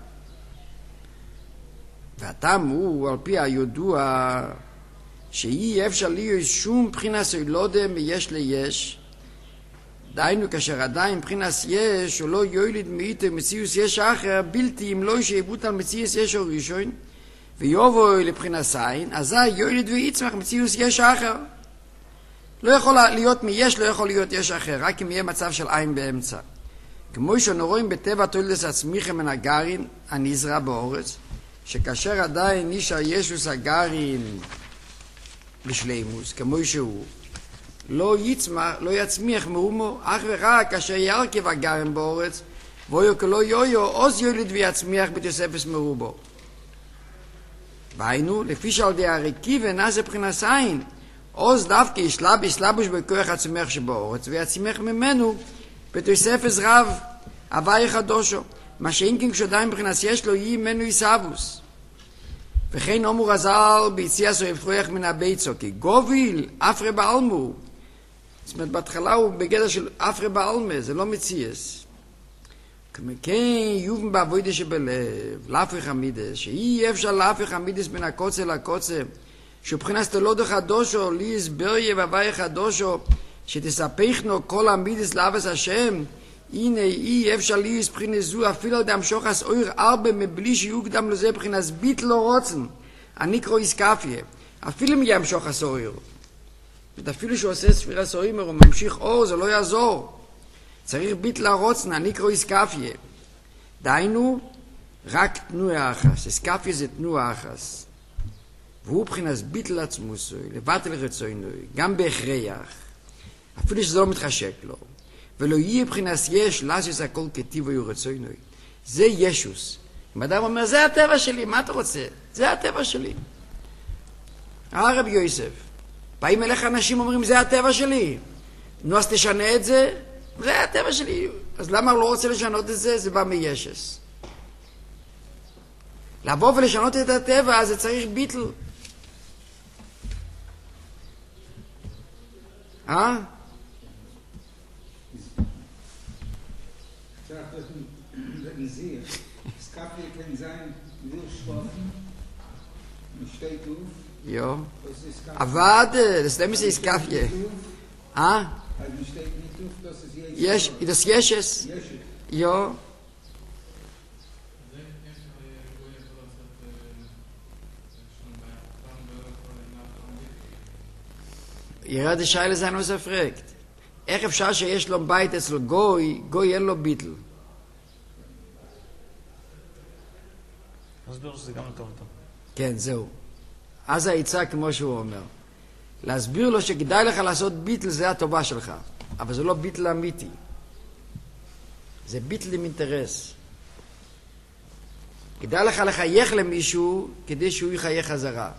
והטעם הוא, על פי הידוע, שאי אפשר להיות שום בחינת סוילודה מיש ליש. דהיינו, כאשר עדיין בחינת יש, או לא יוליד מאיתו מציאוס יש אחר, בלתי אם לא שיבוט על מציאוס יש או ראשון, ויובו לבחינת סיין, אזי יוליד ויצמח מציאוס יש אחר. לא יכול להיות מיש, לא יכול להיות יש אחר, רק אם יהיה מצב של עין באמצע. כמו שאנו רואים בטבע תולדס עצמיכם מן הגרעין הנזרע באורץ, שכאשר עדיין איש הישוס הגרעין בשלימוס, כמו שהוא, לא יצמח, לא יצמיח מאומו, אך ורק כאשר ירכב הגרעין באורץ, ואויו כלא יויו, עוז יוליד ויצמיח בתוספס מרובו. והיינו, לפי שעל די הריקי ונעשה בחינס עין, עוז דווקא ישלב ישלבוש בכוח הצמיח שבאורץ, ויצמיח ממנו בתוספס רב, הווי חדושו. מה שאין כן כשעדיין בחינס יש לו יהיה ממנו יסבוס. וכן אומר הזל ביציאס או יפרויח מן הביצו, כי גוביל אפרי בעלמו. זאת אומרת, בהתחלה הוא בגדר של אפרי בעלמה, זה לא מציאס. כן, יובן בעבודה שבלב, לאפרי חמידס, שאי אפשר לאפרי חמידס בין הקוצה לקוצה, שבחינס תלודו חדושו, לי הסבריה והווי חדושו, שתספכנו כל המידס לאבס השם, הנה אי אפשר ליוס בחינס זו אפילו על דם שוחס אויר ארבע מבלי שיוקדם לזה בחינס ביט לא רוצן הניקרו יסקפיה אפילו מים שוחס אויר אפילו שעושה ספירה סוימר הוא ממשיך אור זה לא יעזור צריך ביט לא רוצן הניקרו יסקפיה דיינו רק תנועה אחס יסקפיה זה תנועה אחס והוא בחינס ביט לעצמוסוי לבטל רצוינוי גם בהכרח אפילו שזה לא מתחשק לו ולא יהיה בחינס יש, לעשות הכל כתיב ויורצוינוי. זה ישוס. אם אדם אומר, זה הטבע שלי, מה אתה רוצה? זה הטבע שלי. הרב יוסף, באים אליך אנשים אומרים, זה הטבע שלי. נו, אז תשנה את זה, זה הטבע שלי. אז למה הוא לא רוצה לשנות את זה? זה בא מישס. לבוא ולשנות את הטבע, אז זה צריך ביטל. אה? Sie, es gab hier kein sein Wirrstoffen, mit Stehtuf. Jo. Aber das nehmen Sie ist Kaffee. Ah? Also mit Stehtuf, das ist jetzt... יש, das ישס. Jo. ירד השיילה זה הנושא פרקט. איך אפשר שיש לו בית אצל גוי, גוי אין לו ביטל? תסביר שזה גם לטובתו. כן, זהו. אז העצה כמו שהוא אומר. להסביר לו שכדאי לך לעשות ביטל זה הטובה שלך. אבל זה לא ביטל אמיתי. זה ביטל עם אינטרס. כדאי לך לחייך למישהו כדי שהוא יחייך חזרה.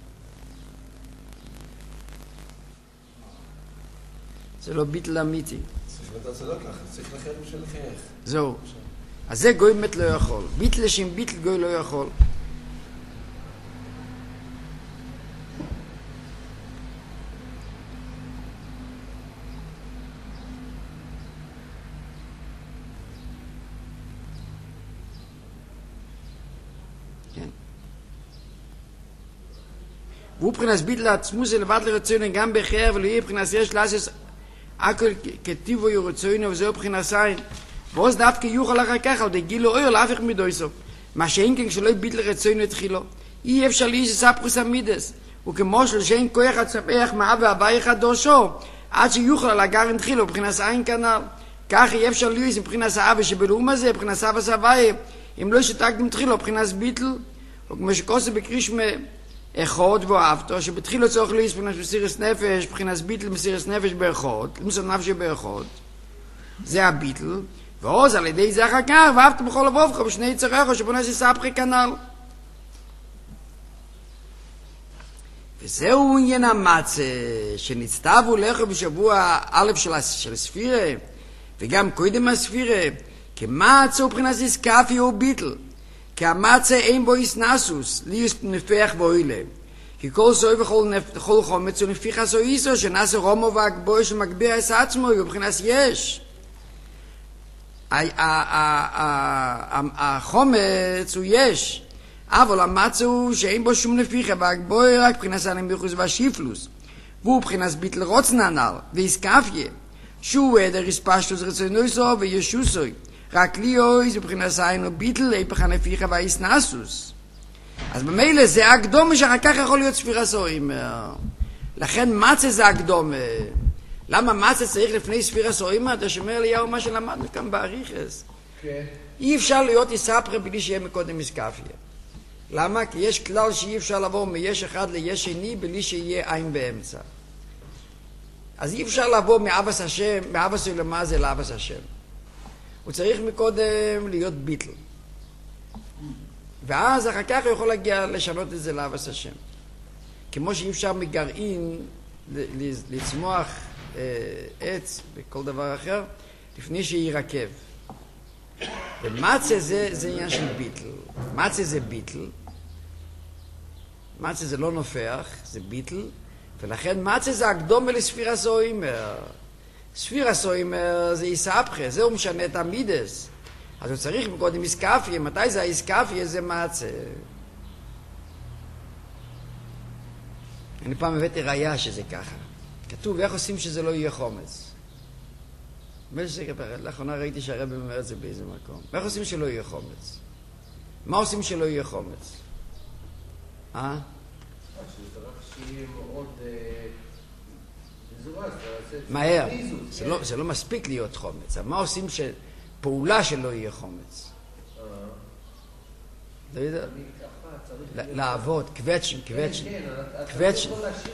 זה לא ביטל אמיתי. צריך לדעת צדוק לך, צריך לחייך בשביל לחייך. זהו. אז זה גוי באמת לא יכול. ביטל לשם ביטל גוי לא יכול. והוא מבחינת ביטל עצמו זה לבד לרצונו גם בחיר ולא יהיה מבחינת יש לעשות הכל כתיבו ירצונו וזהו מבחינת סיין ועוז דווקא יוכל אחר כך על די גילו אויר להפך מדויסו מה שאין כן כשלא ביטל רצונו התחילו אי אפשר לי שספרוס המידס וכמו של שאין כוח הצפח מה והבאי אחד דורשו עד שיוכל על הגר התחילו מבחינת סיין כנל כך אי אפשר לי מבחינת סעבה שבלאום הזה מבחינת סעבה סעבה אם לא שתקדם תחילו מבחינת ביטל וכמו שכוסה בקריש מ... אחד ואהבתו, שבתחילו צורך ליס מבחינת מסירת נפש, מבחינת ביטל מסירת נפש באחד, למסור נפשי באחד, זה הביטל, ועוז על ידי זה אחר כך, ואהבת בכל לבובך, בשני צריכו, שבונס יספחי כנל. וזהו עניין המצה, שנצטבו לכו בשבוע א' של, של ספירה, וגם קודם הספירה, כמצה ובחינת איסקפי או ביטל, כי המצה אין בו איסנסוס, לי נפח ואוילה. כי כל סוי וכל חומץ הוא נפיח עשו איסו, שנעשה רומו והגבוי שמגביר את עצמו, ובחינס יש. החומץ הוא יש, אבל המצה הוא שאין בו שום נפיחה, והגבוי רק בחינס הנמיכוס והשיפלוס. והוא בחינס ביטל רוצננל, ואיסקפיה, שהוא עדר איספשטוס רצונוסו וישוסוי. רק לי אוי, זה מבחינת סיינו ביטל, איפך הנפיחה והאיסנסוס. אז במילא זה הקדומה שאחר כך יכול להיות ספירה סורים. לכן מצה זה הקדומה. למה מצה צריך לפני ספירה סורים? אתה שומע אליהו מה שלמדנו כאן באריכס. כן. אי אפשר להיות איספרה בלי שיהיה מקודם איסקפיה. למה? כי יש כלל שאי אפשר לעבור מיש אחד ליש שני בלי שיהיה עין באמצע. אז אי אפשר לעבור מאבס השם, מאבס ולמה זה לאבס השם. הוא צריך מקודם להיות ביטל. ואז אחר כך הוא יכול להגיע לשנות את זה לאבס השם. כמו שאי אפשר מגרעין לצמוח אה, עץ וכל דבר אחר, לפני שירקב. ומצה זה, זה עניין של ביטל. מצה זה ביטל. מצה זה לא נופח, זה ביטל. ולכן מצה זה הקדומה לספירה סוימר. ספירה סוימר זה איסהפכה, זה הוא משנה את המידס. אז הוא צריך מקודם איסקפיה, מתי זה האיסקפיה? זה מצה. אני פעם הבאתי ראיה שזה ככה. כתוב, איך עושים שזה לא יהיה חומץ? לאחרונה ראיתי שהרב אומר את זה באיזה מקום. איך עושים שלא יהיה חומץ? מה עושים שלא יהיה חומץ? אה? שיהיה מאוד מזורז. מהר. זה לא, זה לא מספיק להיות חומץ. מה עושים שפעולה שלא יהיה חומץ? לא יודע. לעבוד, קווצ'ן, קווצ'ן. קווצ'ן.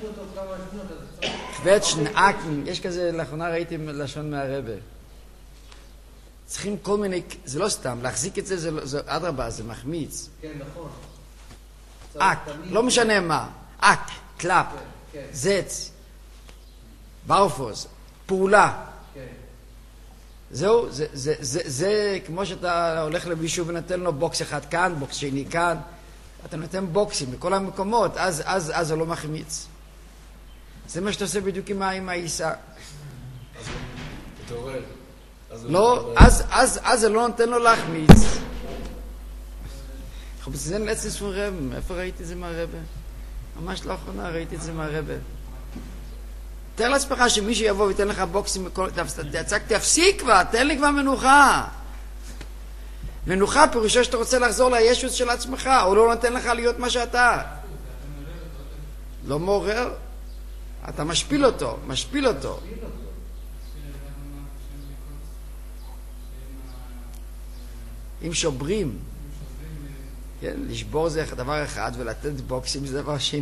קווצ'ן, אקן. יש כזה, לאחרונה ראיתי לשון מהרבה. צריכים כל מיני, זה לא סתם, להחזיק את זה, זה אדרבה, זה מחמיץ. כן, נכון. אק, לא משנה מה. אק, קלאפ, זץ, ברפוס, פעולה. זהו, זה, זה, זה, זה כמו שאתה הולך למישהו ונתן לו בוקס אחד כאן, בוקס שני כאן, אתה נותן בוקסים בכל המקומות, אז, אז, אז זה לא מחמיץ. זה מה שאתה עושה בדיוק עם העיסה. אז תתעורר. לא, אז, אז, אז זה לא נותן לו להחמיץ. זה נלצת ספור רב, איפה ראיתי את זה מהרבא? ממש לאחרונה ראיתי את זה מהרבא. תאר לעצמך שמישהו יבוא ויתן לך בוקסים בכל... תפסיק כבר, תן לי כבר מנוחה. מנוחה פירושו שאתה רוצה לחזור לישות של עצמך, הוא לא נותן לך להיות מה שאתה. לא מעורר? אתה משפיל אותו, משפיל אותו. אם שוברים, כן, לשבור זה דבר אחד ולתת בוקסים זה דבר שני.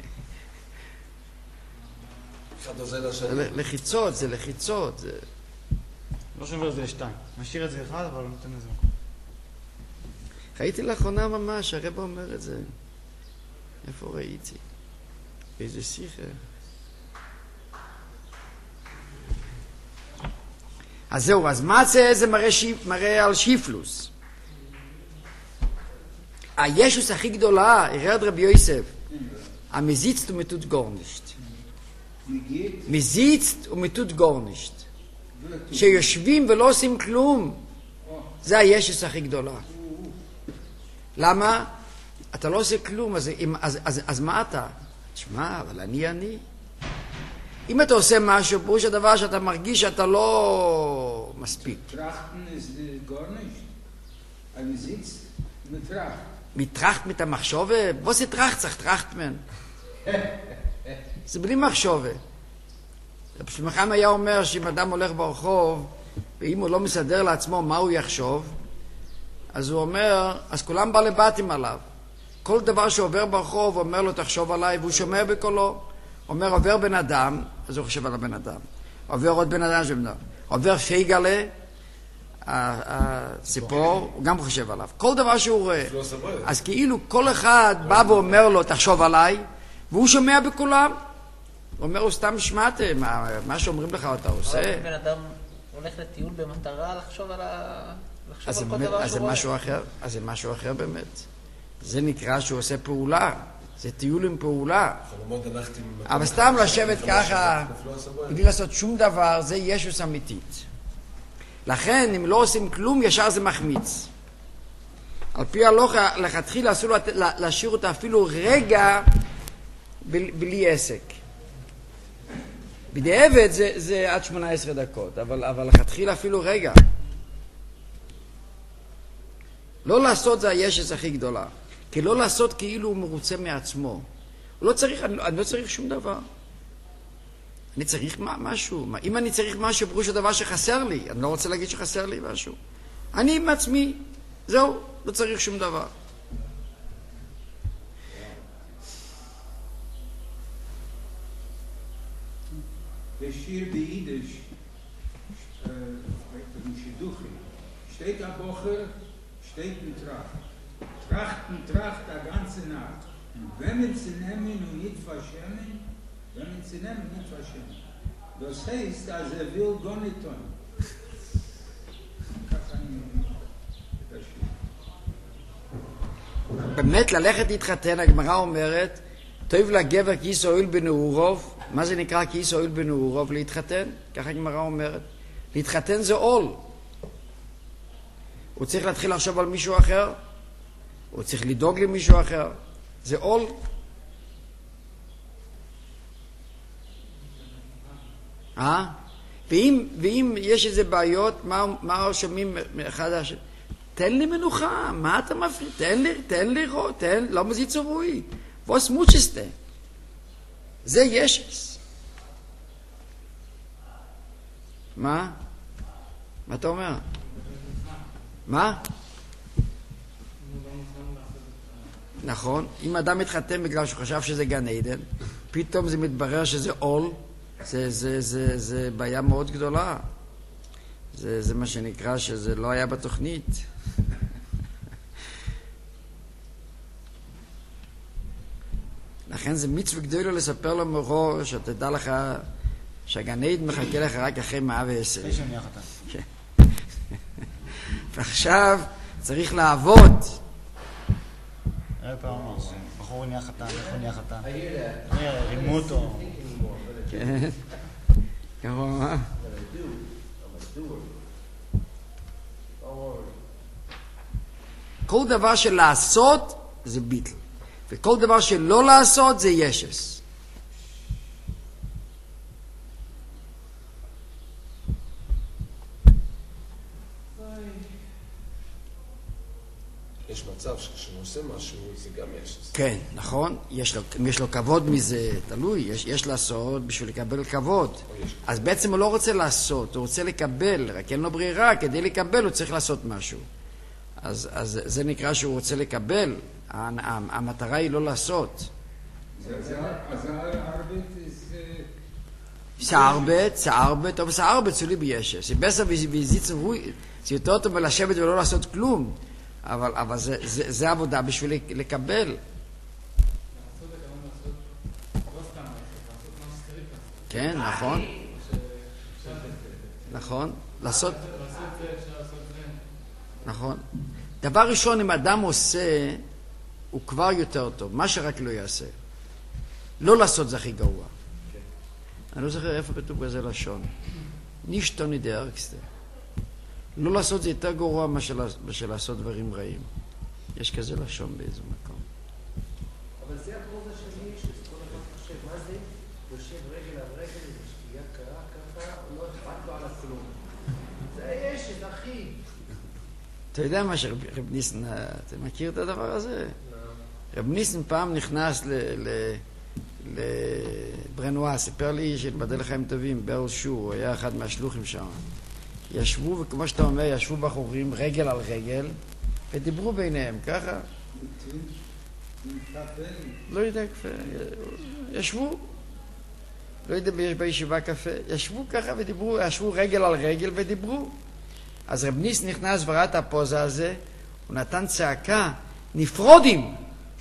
אחד עוזר לשני. לחיצות, זה לחיצות. זה... לא שובר את זה לשתיים. משאיר את זה אחד, אבל נותן לזה מקום. ראיתי לאחרונה ממש, הרב אומר את זה. איפה ראיתי? באיזה שיחה. אז זהו, אז מה זה? זה מראה, שיפ, מראה על שיפלוס. הישוס הכי גדולה, ירד רבי יוסף, המזיצט ומתות גורנישט. מזיצט ומתות גורנישט. שיושבים ולא עושים כלום. זה הישוס הכי גדולה. למה? אתה לא עושה כלום, אז, אז, אז, אז מה אתה? תשמע, אבל אני אני. אם אתה עושה משהו, פירוש הדבר שאתה מרגיש שאתה לא מספיק. Trachten ist gar nicht. Ein Sitz mit Tracht. מתרחת מת המחשובה? בוא זה טרחט, צריך טרחטמן. זה בלי מחשובה. רב שלמה חיים היה אומר שאם אדם הולך ברחוב, ואם הוא לא מסדר לעצמו מה הוא יחשוב, אז הוא אומר, אז כולם בא לבטים עליו. כל דבר שעובר ברחוב, הוא אומר לו תחשוב עליי, והוא שומע בקולו. אומר עובר בן אדם, אז הוא חושב על הבן אדם. עובר עוד בן אדם, שבן אדם. עובר פייגלה, הציפור, הוא גם חושב עליו. כל דבר שהוא רואה. אז כאילו כל אחד בא ואומר לו תחשוב עליי, והוא שומע בכולם. הוא אומר, הוא סתם שמעתם, מה שאומרים לך אתה עושה. בן אדם הולך לטיול במטרה לחשוב על ה... לחשוב על כל דבר אז זה שהוא משהו רואה. אחר, אז זה משהו אחר באמת. זה נקרא שהוא עושה פעולה. זה טיול עם פעולה. אבל סתם לשבת ככה, בלי לעשות שום דבר, זה ישוס אמיתית. לכן, אם לא עושים כלום, ישר זה מחמיץ. על פי הלוכה, לכתחילה אסור להשאיר אותה אפילו רגע בלי עסק. בדיעבד זה, זה עד שמונה עשרה דקות, אבל, אבל לכתחילה אפילו רגע. לא לעשות זה הישוס הכי גדולה. כי לא לעשות כאילו הוא מרוצה מעצמו. הוא לא צריך, אני, אני לא צריך שום דבר. אני צריך משהו. אם אני צריך משהו, פירוש הדבר שחסר לי. אני לא רוצה להגיד שחסר לי משהו. אני עם עצמי. זהו, לא צריך שום דבר. בשיר ביידיש, בשידוכי, steht der Bocher, steht mit Tracht. Trachten, Tracht, der ganze Nacht. Wenn wir sie nehmen und nicht verschämen, wenn wir sie nehmen und nicht verschämen. Das heißt, dass er will gar nicht tun. באמת ללכת להתחתן, הגמרא אומרת, טוב לגבר כי איסו הועיל בנעורוב. מה זה נקרא כי איסו הועיל בנעורוב? להתחתן. ככה הגמרא אומרת. להתחתן זה עול. הוא צריך להתחיל לחשוב על מישהו אחר. הוא צריך לדאוג למישהו אחר. זה עול. אה? ואם, ואם יש איזה בעיות, מה, מה שומעים מאחד השני? תן לי מנוחה, מה אתה מפריע? תן לי, תן לי, תן, לא מזיץ צורוי. ווס מוצ'סטה. זה ישס. מה? מה אתה אומר? מה? נכון, אם אדם מתחתן בגלל שהוא חשב שזה גן עדן, פתאום זה מתברר שזה עול, זה, זה, זה, זה בעיה מאוד גדולה. זה, זה מה שנקרא שזה לא היה בתוכנית. לכן זה מצווה גדולה לספר לו מראש, שתדע לך שהגן עדן מחכה לך רק אחרי מאה ועשר. אחרי שאני יחד. כן. ועכשיו צריך לעבוד. היה פעם אמר, בחור נהיה חתן, בחור נהיה חתן. רימו אותו. כן. ככה מה? כל דבר של לעשות זה ביטל. וכל דבר שלא לעשות זה ישס. יש מצב שכשהוא עושה משהו, זה גם יש. כן, נכון. יש לו, אם יש לו כבוד מזה, תלוי. יש, יש לעשות בשביל לקבל כבוד. אז בעצם הוא לא רוצה לעשות, הוא רוצה לקבל. רק אין לו ברירה, כדי לקבל הוא צריך לעשות משהו. אז, אז זה נקרא שהוא רוצה לקבל. המטרה היא לא לעשות. Sarbet, Sarbet, aber Sarbet zu liebe Jesche. Sie besser, wie sie, wie sie sitzen ruhig, sie dort um לשבת ולא לעשות כלום. אבל, אבל זה, זה, זה עבודה בשביל לקבל. כן, נכון. נכון. לעשות. נכון. דבר ראשון, אם אדם עושה, הוא כבר יותר טוב. מה שרק לא יעשה. לא לעשות זה הכי גרוע. אני לא זוכר איפה כתוב בזה לשון. נישטו נידי ארקסטה. לא לעשות זה יותר גרוע מאשר לעשות דברים רעים. יש כזה לשון באיזה מקום. אבל זה הפרוזה של מישהו, כל אחד חושב, מה זה? יושב רגל על רגל, זה שתייה קרה ככה, לא אכפת לו על הכלום. זה יש, זה אחי. אתה יודע מה שרב ניסן, אתה מכיר את הדבר הזה? רב ניסן פעם נכנס לברנואה, סיפר לי שבדל לחיים טובים, ברל שו, הוא היה אחד מהשלוחים שם. ישבו, וכמו שאתה אומר, ישבו בחורים רגל על רגל, ודיברו ביניהם, ככה. לא יודע, ישבו, לא יודע, יש בישיבה קפה, ישבו ככה ודיברו, ישבו רגל על רגל ודיברו. אז רב ניס נכנס וראה את הפוזה הזה, הוא נתן צעקה, נפרודים!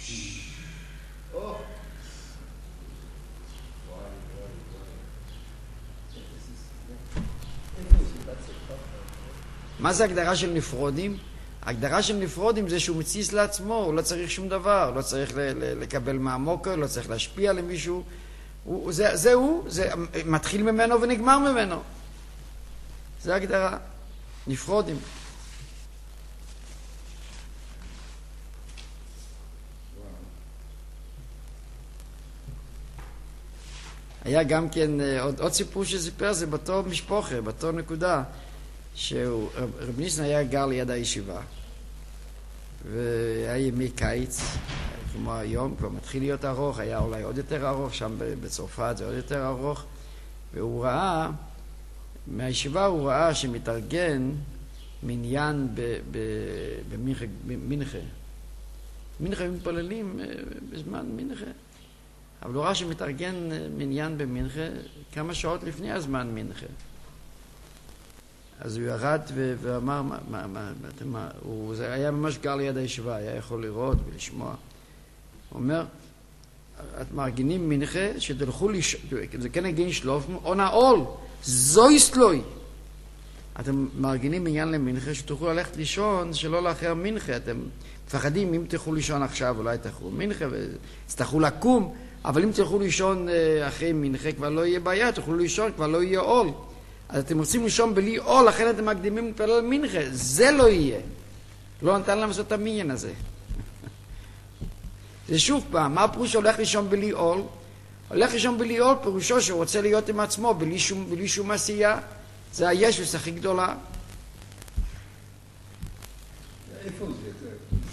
מה זה הגדרה של נפרודים? ההגדרה של נפרודים זה שהוא מציס לעצמו, הוא לא צריך שום דבר, לא צריך לקבל מהמוקר, לא צריך להשפיע למישהו. הוא, זה, זה הוא, זה מתחיל ממנו ונגמר ממנו. זה הגדרה. נפרודים. היה גם כן עוד, עוד סיפור שסיפר, זה באותו משפחה, באותו נקודה. שרב ניסן היה גר ליד הישיבה והיה ימי קיץ כמו היום, כבר מתחיל להיות ארוך, היה אולי עוד יותר ארוך, שם בצרפת זה עוד יותר ארוך, והוא ראה מהישיבה הוא ראה שמתארגן מניין במנחה מנחה מתפללים בזמן מנחה, אבל הוא ראה שמתארגן מניין במנחה כמה שעות לפני הזמן מנחה. אז הוא ירד ואמר, מה, מה, מה, מה, הוא זה היה ממש גר ליד הישיבה, היה יכול לראות ולשמוע. הוא אומר, את מארגנים מנחה שתלכו לישון, זה כן הגין שלופם, או נעול, זוי סלוי. אתם מארגנים עניין למנחה שתוכלו ללכת לישון, שלא לאחר מנחה. אתם מפחדים, אם תלכו לישון עכשיו, אולי תלכו מנחה ותצטרכו לקום, אבל אם תלכו לישון אחרי מנחה, כבר לא יהיה בעיה, תלכו לישון, כבר לא יהיה עול. אז אתם רוצים לישון בלי עול, לכן אתם מקדימים להתפלל מנחה. זה לא יהיה. לא נתן להם לעשות את המניין הזה. זה שוב פעם, מה פירוש הולך לישון בלי עול? הולך לישון בלי עול, פירושו שהוא רוצה להיות עם עצמו, בלי שום, בלי שום עשייה. זה הישוס הכי גדולה. איפה זה?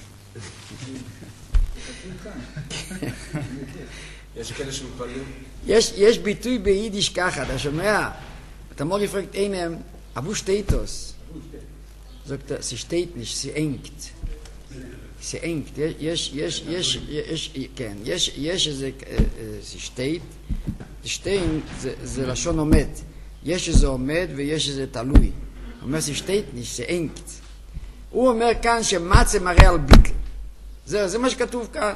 יש כאלה שמתפללים? יש, יש ביטוי ביידיש ככה, אתה שומע? אתה מור gefragt einem, אבו שטייטוס. sagt er, sie steht nicht, sie engt. sie engt. יש, יש, יש, יש, כן, יש, יש איזה, sie steht, stehen זה לשון עומד. יש איזה עומד ויש איזה תלוי. הוא אומר, sie steht nicht, sie engt. הוא אומר כאן שמצה מראה על ביטל. זה, זה מה שכתוב כאן.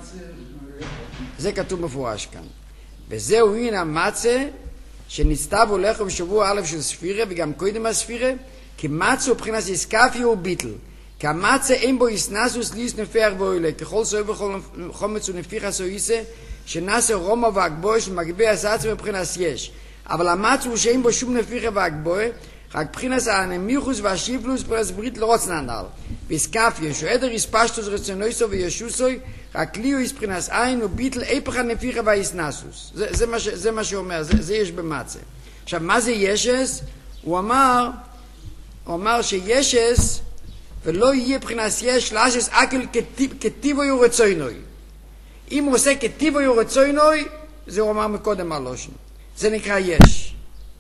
זה כתוב מפורש כאן. וזהו הנה מצה, שנצטב הולך בשבוע א' של ספירה וגם קודם הספירה, כי מצה ובחינת איסקפיה הוא ביטל. כי המצה אין בו איסנסוס ליס נפח ואוהלה, ככל סוי וכל חומץ ונפיח הסויסה, שנעשה רומא והגבוה שמגביע הסעצה מבחינת יש. אבל המצה הוא שאין בו שום נפיחה והגבוה, רק בחינת הנמיחוס והשיפלוס פרס ברית לא רוצן הנעל. ואיסקפיה, שעדר איספשטוס רצונויסו וישוסוי, רק לי הוא איספחינס עין וביטל איפך הנפיחה והאיסנסוס. זה, זה, מה ש, זה מה שאומר, זה, זה יש במצה. עכשיו, מה זה ישס? הוא אמר, הוא אמר שישס ולא יהיה מבחינת יש לאשס אקל כטיבו יורצוינוי. אם הוא עושה כטיבו יורצוינוי, זה הוא אמר מקודם הלושן. זה נקרא יש.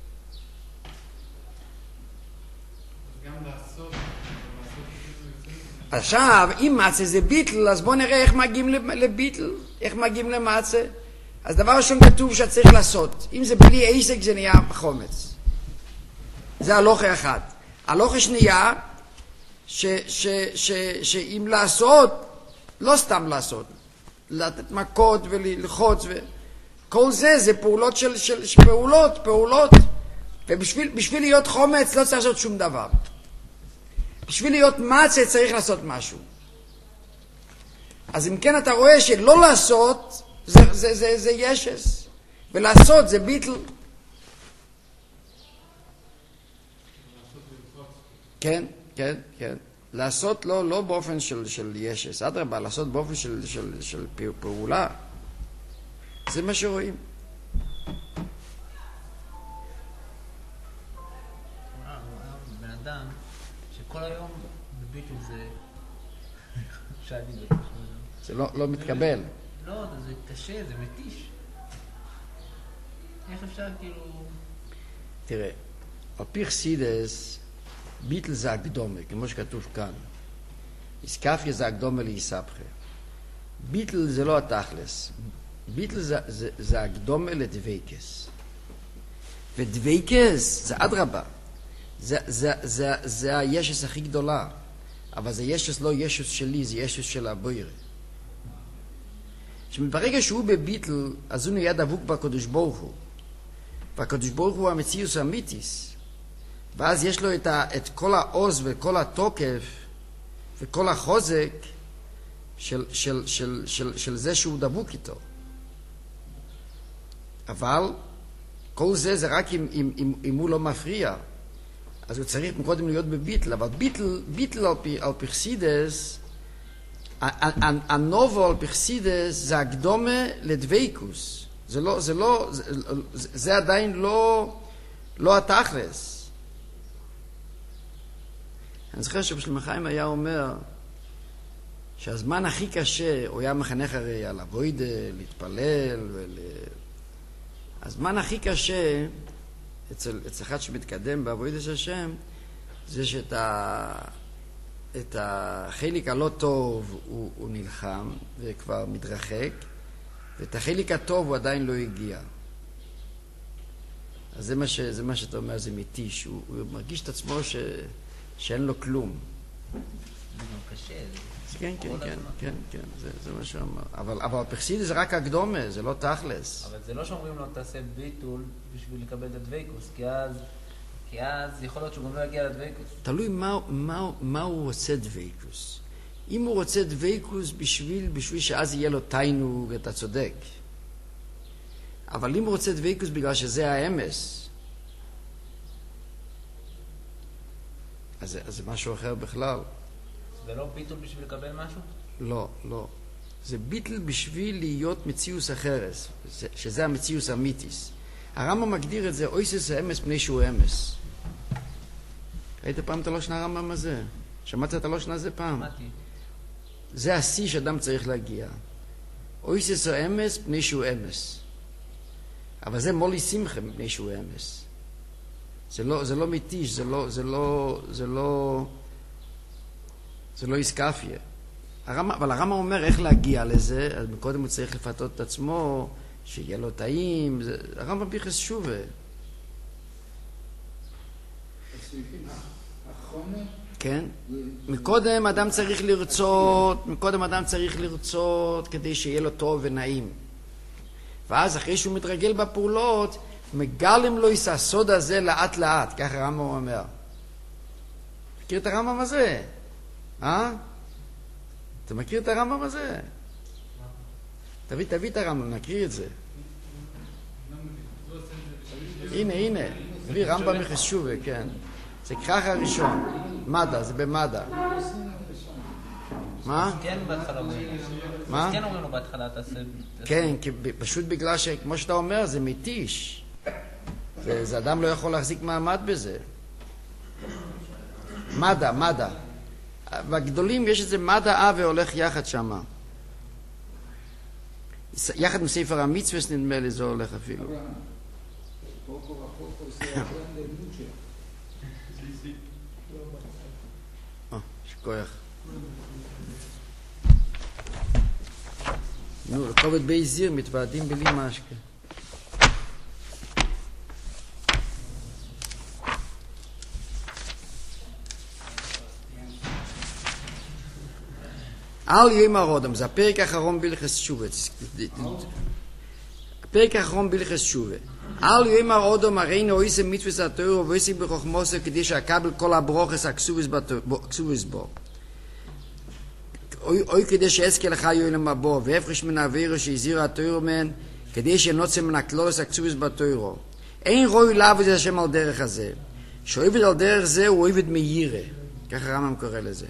גם לעשות, עכשיו, אם מצה זה ביטל, אז בואו נראה איך מגיעים לביטל, איך מגיעים למצה. אז דבר ראשון כתוב שצריך לעשות. אם זה בלי עסק זה נהיה חומץ. זה הלוכה אחד. הלוכה שנייה, ש, ש, ש, שאם לעשות, לא סתם לעשות, לתת מכות וללחוץ, כל זה זה פעולות של, של, של פעולות, פעולות. ובשביל בשביל להיות חומץ לא צריך לעשות שום דבר. בשביל להיות מצה צריך לעשות משהו. אז אם כן אתה רואה שלא לעשות, זה, זה, זה, זה ישס. ולעשות זה ביטל. כן, כן, כן. לעשות לא, לא באופן של, של ישס. אדרבה, לעשות באופן של, של, של פעולה. זה מה שרואים. בן אדם שכל היום בביטל זה... זה לא, לא מתקבל. לא, זה קשה, זה מתיש. איך אפשר כאילו... תראה, על פי חסידס, ביטל זה הקדומה, כמו שכתוב כאן. איסקפיה זה הקדומה לאיסבכה. ביטל זה לא התכלס. ביטל זה, זה, זה הקדומה לדוויקס. ודוויקס זה אדרבה. זה, זה, זה, זה הישס הכי גדולה. אבל זה ישס לא ישס שלי, זה ישס של הבוירה. שברגע שהוא בביטל, אז הוא נהיה דבוק בקדוש ברוך הוא. והקדוש ברוך הוא המציאוס האמיתיס. ואז יש לו את, ה, את כל העוז וכל התוקף וכל החוזק של, של, של, של, של זה שהוא דבוק איתו. אבל כל זה זה רק אם, אם, אם, אם הוא לא מפריע. אז הוא צריך קודם להיות בביטל. אבל ביטל, ביטל על פי, על פי חסידס, הנובו על פי חסידס זה הקדומה לדוויקוס. זה לא, זה לא, זה, זה עדיין לא, לא התכלס. אני זוכר שבשלמה חיים היה אומר שהזמן הכי קשה, הוא היה מחנך הרי על אבוידה, להתפלל, ול... הזמן הכי קשה אצל, אצל אחד שמתקדם באבוידה של השם, זה שאת ה... את החלק הלא טוב הוא, הוא נלחם וכבר מתרחק, ואת החלק הטוב הוא עדיין לא הגיע. אז זה מה, ש, זה מה שאתה אומר, זה מתיש. הוא, הוא מרגיש את עצמו ש, שאין לו כלום. זה קשה. כן, כן, כן, כן, כן, זה, זה מה שהוא אמר. אבל, אבל פרסידי זה רק הקדומה, זה לא תכלס. אבל זה לא שאומרים לו תעשה ביטול בשביל לקבל את הדוויקוס, כי אז... כי אז יכול להיות שהוא גם לא יגיע לדוויקוס. תלוי מה, מה, מה הוא רוצה דוויקוס. אם הוא רוצה דוויקוס בשביל, בשביל שאז יהיה לו תיינוג, אתה צודק. אבל אם הוא רוצה דוויקוס בגלל שזה האמס, אז, אז זה משהו אחר בכלל. זה לא ביטול בשביל לקבל משהו? לא, לא. זה ביטל בשביל להיות מציאוס אחרס, שזה המציאוס אמיתיס. הרמב"ם מגדיר את זה, אויסס האמס פני שהוא אמס. ראית פעם את הלושן הרמב"ם הזה? שמעת את הלושן הזה פעם? שמעתי. זה השיא שאדם צריך להגיע. אויסס האמס פני שהוא אמס. אבל זה מולי שמחה פני שהוא אמס. זה לא, זה לא מתיש, זה לא, זה לא, זה לא, זה לא איסקפיה. הרמב"ם, אבל הרמב"ם אומר איך להגיע לזה, אז קודם הוא צריך לפתות את עצמו, שיהיה לו טעים, זה, הרמב"ם ביחס שובה. כן? מקודם אדם צריך לרצות, מקודם אדם צריך לרצות כדי שיהיה לו טוב ונעים. ואז אחרי שהוא מתרגל בפעולות, מגלם לו את הסוד הזה לאט לאט, ככה הרמב"ם אומר. מכיר את הרמב"ם הזה? אה? אתה מכיר את הרמב"ם הזה? תביא, תביא את הרמב"ם, נקריא את זה. הנה, הנה, תביא רמב"ם מחשובה, כן. זה כרך הראשון, מדע, זה במדע. מה? כן, בהתחלה. מה? כן אומרים לו בהתחלה, תעשה... כן, פשוט בגלל שכמו שאתה אומר, זה מתיש. וזה אדם לא יכול להחזיק מעמד בזה. מדע, מדע. בגדולים יש איזה מדע אב והולך יחד שמה. יחד עם ספר המצווה נדמה לי זה הולך אפילו. שכוח. נו, לכובד בי זיר מתוועדים בלי משקה. על יום הרודום, זה הפרק האחרון בהלכות תשובה. הפרק האחרון בהלכות תשובה. על יום הרודום הראינו עושה מצוות התורה ועושה בחוכמתו כדי שיקבל כל הברוכות הכתובות בו. אוי כדי שיזכה לך יום הבא, והפרש מן העבירה שהזהירה התורה מהן, כדי שנוצא מן הכלולת הכתובות בתורה. אין ראוי לעבוד את השם על דרך הזה. שעובד על דרך זה הוא עובד מיראה. ככה הרמב"ם קורא לזה.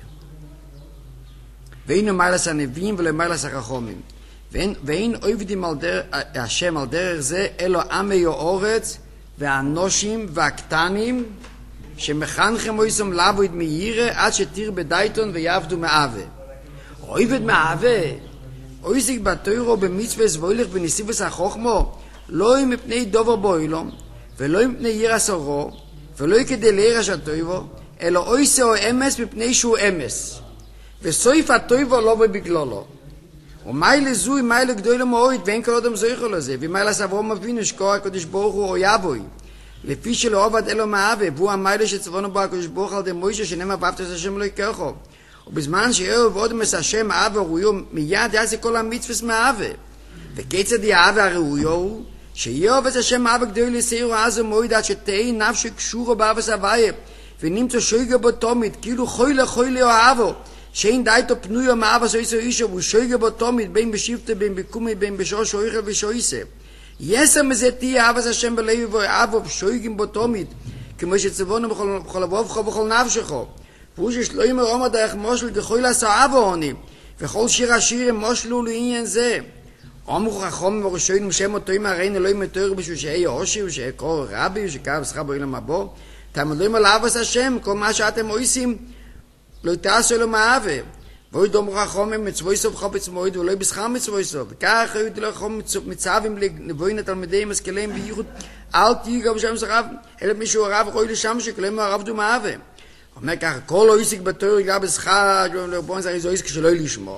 ואין מיילס הנביאים ולא מיילס החכמים. ואין, ואין עובדים על דרך, השם על דרך זה, אלו עמי הארץ והאנושים והקטנים, שמחנכם מויסם לעבוד מיראה עד שתיר בדייטון ויעבדו מאווה. עובד מאווה, עוסק בתורה במצוות והולך בנסיבות החוכמה, לא מפני דובר באילום, ולא מפני יראה סורו, ולא כדי לירש הטויבו, אלא עושה או אמס מפני שהוא אמס. וסויף הטויבו לא בגללו. ומיילה זוי מיילה גדולה מאוד, ואין כל אדם זוכר לזה, ומיילה סברום אבינו שקורא הקדוש ברוך הוא אויבוי. לפי שלא עובד אלו מאווה, והוא המיילה שצבונו בו הקדוש ברוך על די מוישה, שנאמר ואהבת את השם לא יקרחו. ובזמן שאהוב עוד מס השם האווה ראויו, מיד יעשה כל המצווה מאווה. וכיצד האווה הראויו הוא, שיאהוב את השם האווה גדול לסיירו אז ומועד עד שתהי נפשי קשורו באווה סבאיה, ונמצא שויגה בו תומית, כאילו חוילה חוילה אוהבו, שאין דייתו פנויו מאווה סויסו אישו, והוא שויגה בו תומית, בין בשבטה, בין בקומי, בין בשוש אויכל ושויסה. יסר מזה תהיה אהבת השם בלוי ואוהבו, שויגים בו תומית, כמו שצבונו בכל לבובך ובכל נפשך. והוא ששלו ימר עומר דרך מושל כחוי לעשאבו עוני, וכל שיר השירים מושלו לעניין זה. עומר חכום וראשוין ושם אותו ימר ראין אלוהים מתואר בשביל שיהיה יושי ושיהיה קור רבי ושקרב שכה בו אילם הבא. תעמדו על אהבת השם, כל מה שאתם עושים לא תעשו לו מאהבה. והוא דומר חכום מצווי סוף חופץ מועד ולא בשכר מצווי סוף. וכך היו תלכום מצבים לבוין התלמידים השכלים בייחוד אל תהיו גם שם שרב, אלא מישהו הרב רואי לשם שכלם הרב דו מאהבה. אומר ככה, כל לא עסק בתורה יגע בשכר, בואו נזרי זו עסק שלא לשמוע.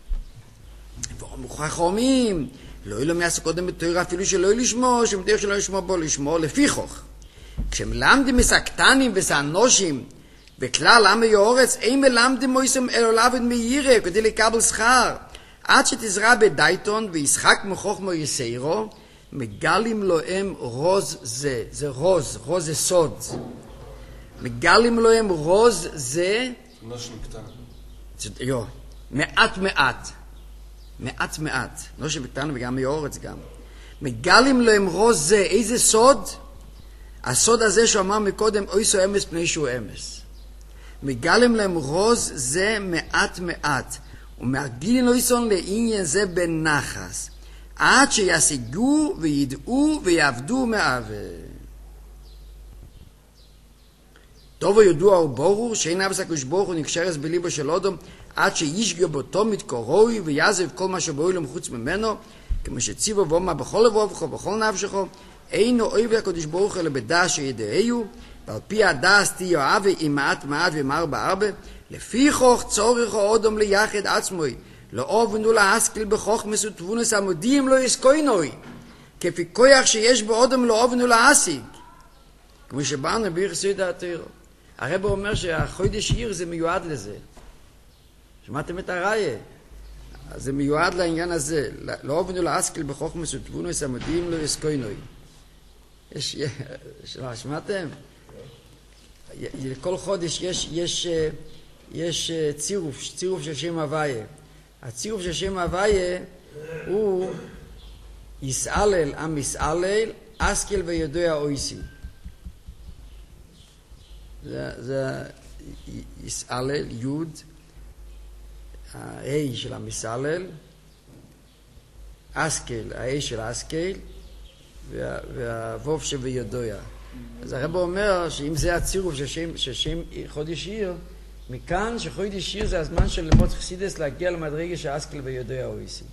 וחכמים, לא ילום יעשו קודם בתורה אפילו שלא לשמוע, שמתאר שלא לשמוע בו לשמוע לפי חוך. כשמלמדים מסקטנים וסענושים, בכלל עמי הארץ, אין מלמדים מויסם אלו לעבוד מיראה כדי לקבל שכר. עד שתזרע בדייטון וישחק מחוכמו יסיירו, מגלים לו הם רוז זה, זה רוז, רוז זה סוד. מגלים לו הם רוז זה, נושם קטן. יו, מעט מעט. מעט מעט. נושם קטן וגם מאורץ גם. מגלים לו הם רוז זה, איזה סוד? הסוד הזה שאמר מקודם, אויסו אמס פני שהוא אמס. מגלים להם רוז זה מעט מעט. ומרגילים אויסון לעניין זה בנחס. עד שישיגו וידעו ויעבדו מאווה. טוב וידוע וברור שאין אבס הקדוש ברוך הוא נקשרס בליבו של אדם עד שישגע בו תומית קורוי ויעזב כל מה שבאוילם חוץ ממנו, כמו שציבו ואומר בכל לבובך ובכל נפשך, אינו אוהב הקדוש ברוך אלא בדעת שידעהו, ועל פי הדעת תהיה אהבה עם מעט מעט ומרבה הרבה, לפי כוח צורך האדם ליחד עצמוי, לא אובנו להשכיל בחוכמס ותבונס המודיעים לא יסקוינוי, כפי כוח שיש באדם לא אובנו להשיג. כמו שבאנו ביחסות התורה. הרב אומר שהחודש עיר זה מיועד לזה. שמעתם את הראיה? זה מיועד לעניין הזה. לא אובנו להשכיל בחוכמס ותבונס המודיעים לא יסקוינוי. יש, שמעתם? לכל חודש יש, יש, יש צירוף, צירוף של שם הוויה. הצירוף של שם הוויה הוא יסעלל, עם יסעלל, אסקיל וידוע אויסי. זה, זה יסעלל, יוד, ה-A של המסעלל, אסקיל, ה-A של אסקיל, והווב שבידוע. אז הרב אומר שאם זה הצירוף של שם, של שם חודש עיר, מכאן שחוידיש שיר זה הזמן של ללמוד חסידס להגיע למדרגה שאסקל ויודע אויסי.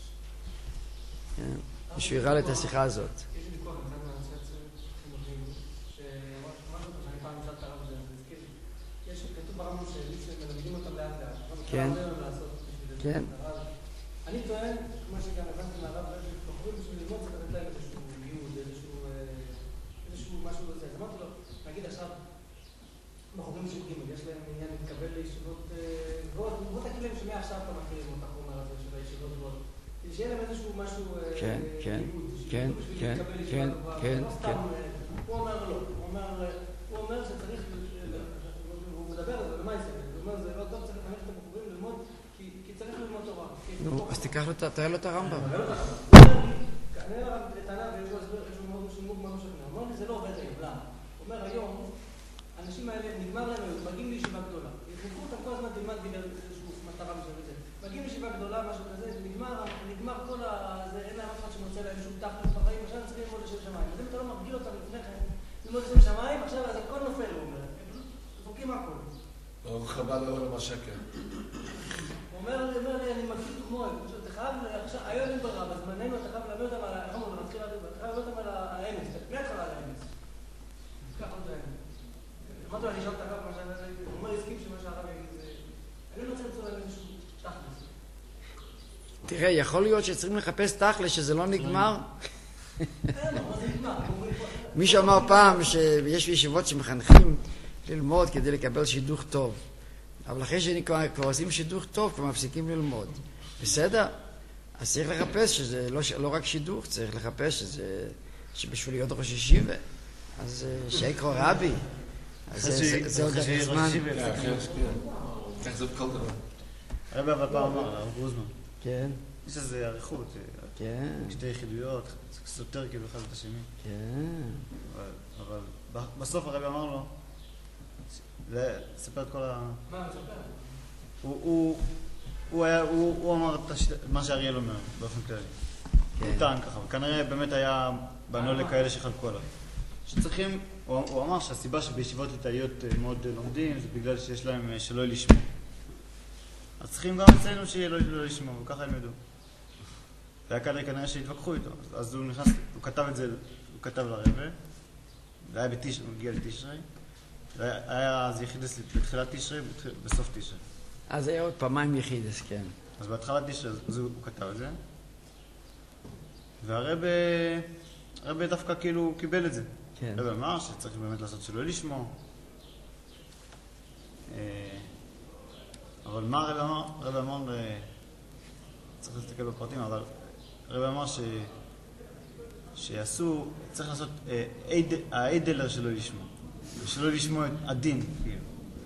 בשביל יראה את השיחה הזאת. יש לי ויכוח עם אחד מהאנשי חינוכיים, שמשהו שאני פעם נשאלת הרב הזה, יש כתוב ברמב"ם שמלמדים אותם לאט לאט. כן. כן. אני טוען, כמו שגם הבנתי מהרב, בחורים בשביל ללמוד צריך לתת להם איזשהו גיוד, איזשהו משהו לזה. אז אמרתי לו, נגיד עכשיו, בחורים של ג' יש להם עניין להתקבל לישיבות גבוהות, בוא תגיד להם שמעכשיו אתה מכירים אותך, הוא אומר הזה, של הישיבות גבוהות. כדי שיהיה להם איזשהו משהו גיוד, כן, כן, כן, כן, כן, כן. לא סתם, הוא אומר לא, הוא אומר שצריך, הוא מדבר על זה, במה יסבל? הוא אומר, זה לא טוב, צריך לחנך את הבחורים ללמוד, כי צריך ללמוד תורה. נו, אז תיקח לו, תראה לו את הרמב"ם. אני אומר הרב לטענה, ויש לו הסבר, יש לו מאוד משמעות מאוד משכנע. הוא אומר לי, זה לא עובד היום, למה? הוא אומר, היום, האנשים האלה, נגמר להם היום, מגיעים לישיבה גדולה. יחנכו אותם כל הזמן תלמד בגלל איזושהי מטרה בשביל זה. מגיעים לישיבה גדולה, משהו כזה, נגמר כל ה... אין להם אף אחד שמוצא להם שום תכלס בחיים, עכשיו הם צריכים ללמוד לשם שמיים. אז אם אתה לא מרגיל אותם לפני כן, ללמוד לשם שמיים, עכשיו אז הכל נופל, הוא אומר. הם פשוט זורקים הכל. ברוך הבא לעולם השקר. הוא אומר לי, אני מכיר דוגמאות, אתה חייב, היום אין ברירה, בזמננו אתה חייב ללמד אותם על ה... איך אמרו, נתחיל להגיד, אתה חייב ללמד אותם על האמס, מהתחלה על האמס. ככה עוד האמס. אמרתי לו, אני אשאל את הרב מה שאני... הוא אומר, הסכים שמה שהרב יגיד זה... אני לא רוצה למצוא להם איזשהו תכלס. תראה, יכול להיות שצריכים לחפש תכלס שזה לא נגמר. מי שאמר פעם שיש ישיבות שמחנכים ללמוד כדי לקבל שידוך טוב. אבל אחרי שכבר עושים שידוך טוב, כבר מפסיקים ללמוד. בסדר? אז צריך לחפש שזה לא, לא רק שידוך, צריך לחפש שזה, שבשביל להיות ראש ישיבה. אז שיקרו רבי. אז זה, זה עוד הזמן. כך זה בכל דבר. הרב אבל פעם אמר, הרב גרוזמן. כן. יש איזה עריכות. כן. שתי יחידויות, סותר כאילו אחד את השני. כן. אבל בסוף הרב אמר לו, לספר את כל ה... מה, מספר? הוא אמר מה שאריאל אומר, באופן כללי. הוא טען ככה, וכנראה באמת היה בנו לכאלה שחלקו עליו. שצריכים, הוא אמר שהסיבה שבישיבות ליטאיות מאוד לומדים, זה בגלל שיש להם שלא לשמוע. אז צריכים גם אצלנו שיהיה לא לשמוע, וככה הם ידעו. והיה כאלה כנראה שהתווכחו איתו, אז הוא נכנס, הוא כתב את זה, הוא כתב לרבא, זה היה בתשרי, הוא הגיע לתשרי. היה אז יחידס בתחילת תשרי ובסוף תשרי. אז היה עוד פעמיים יחידס, כן. אז בהתחלת תשרי הוא, הוא כתב את זה. והרבא, הרבא דווקא כאילו קיבל את זה. כן. הרבא אמר שצריך באמת לעשות שלא לשמוע. אבל מה הרבא אמר? הרבא אמר, צריך להסתכל בפרטים, אבל הרבא אמר ש... שיעשו, צריך לעשות האיידלר שלא לשמוע. שלא לשמוע את הדין, כאילו.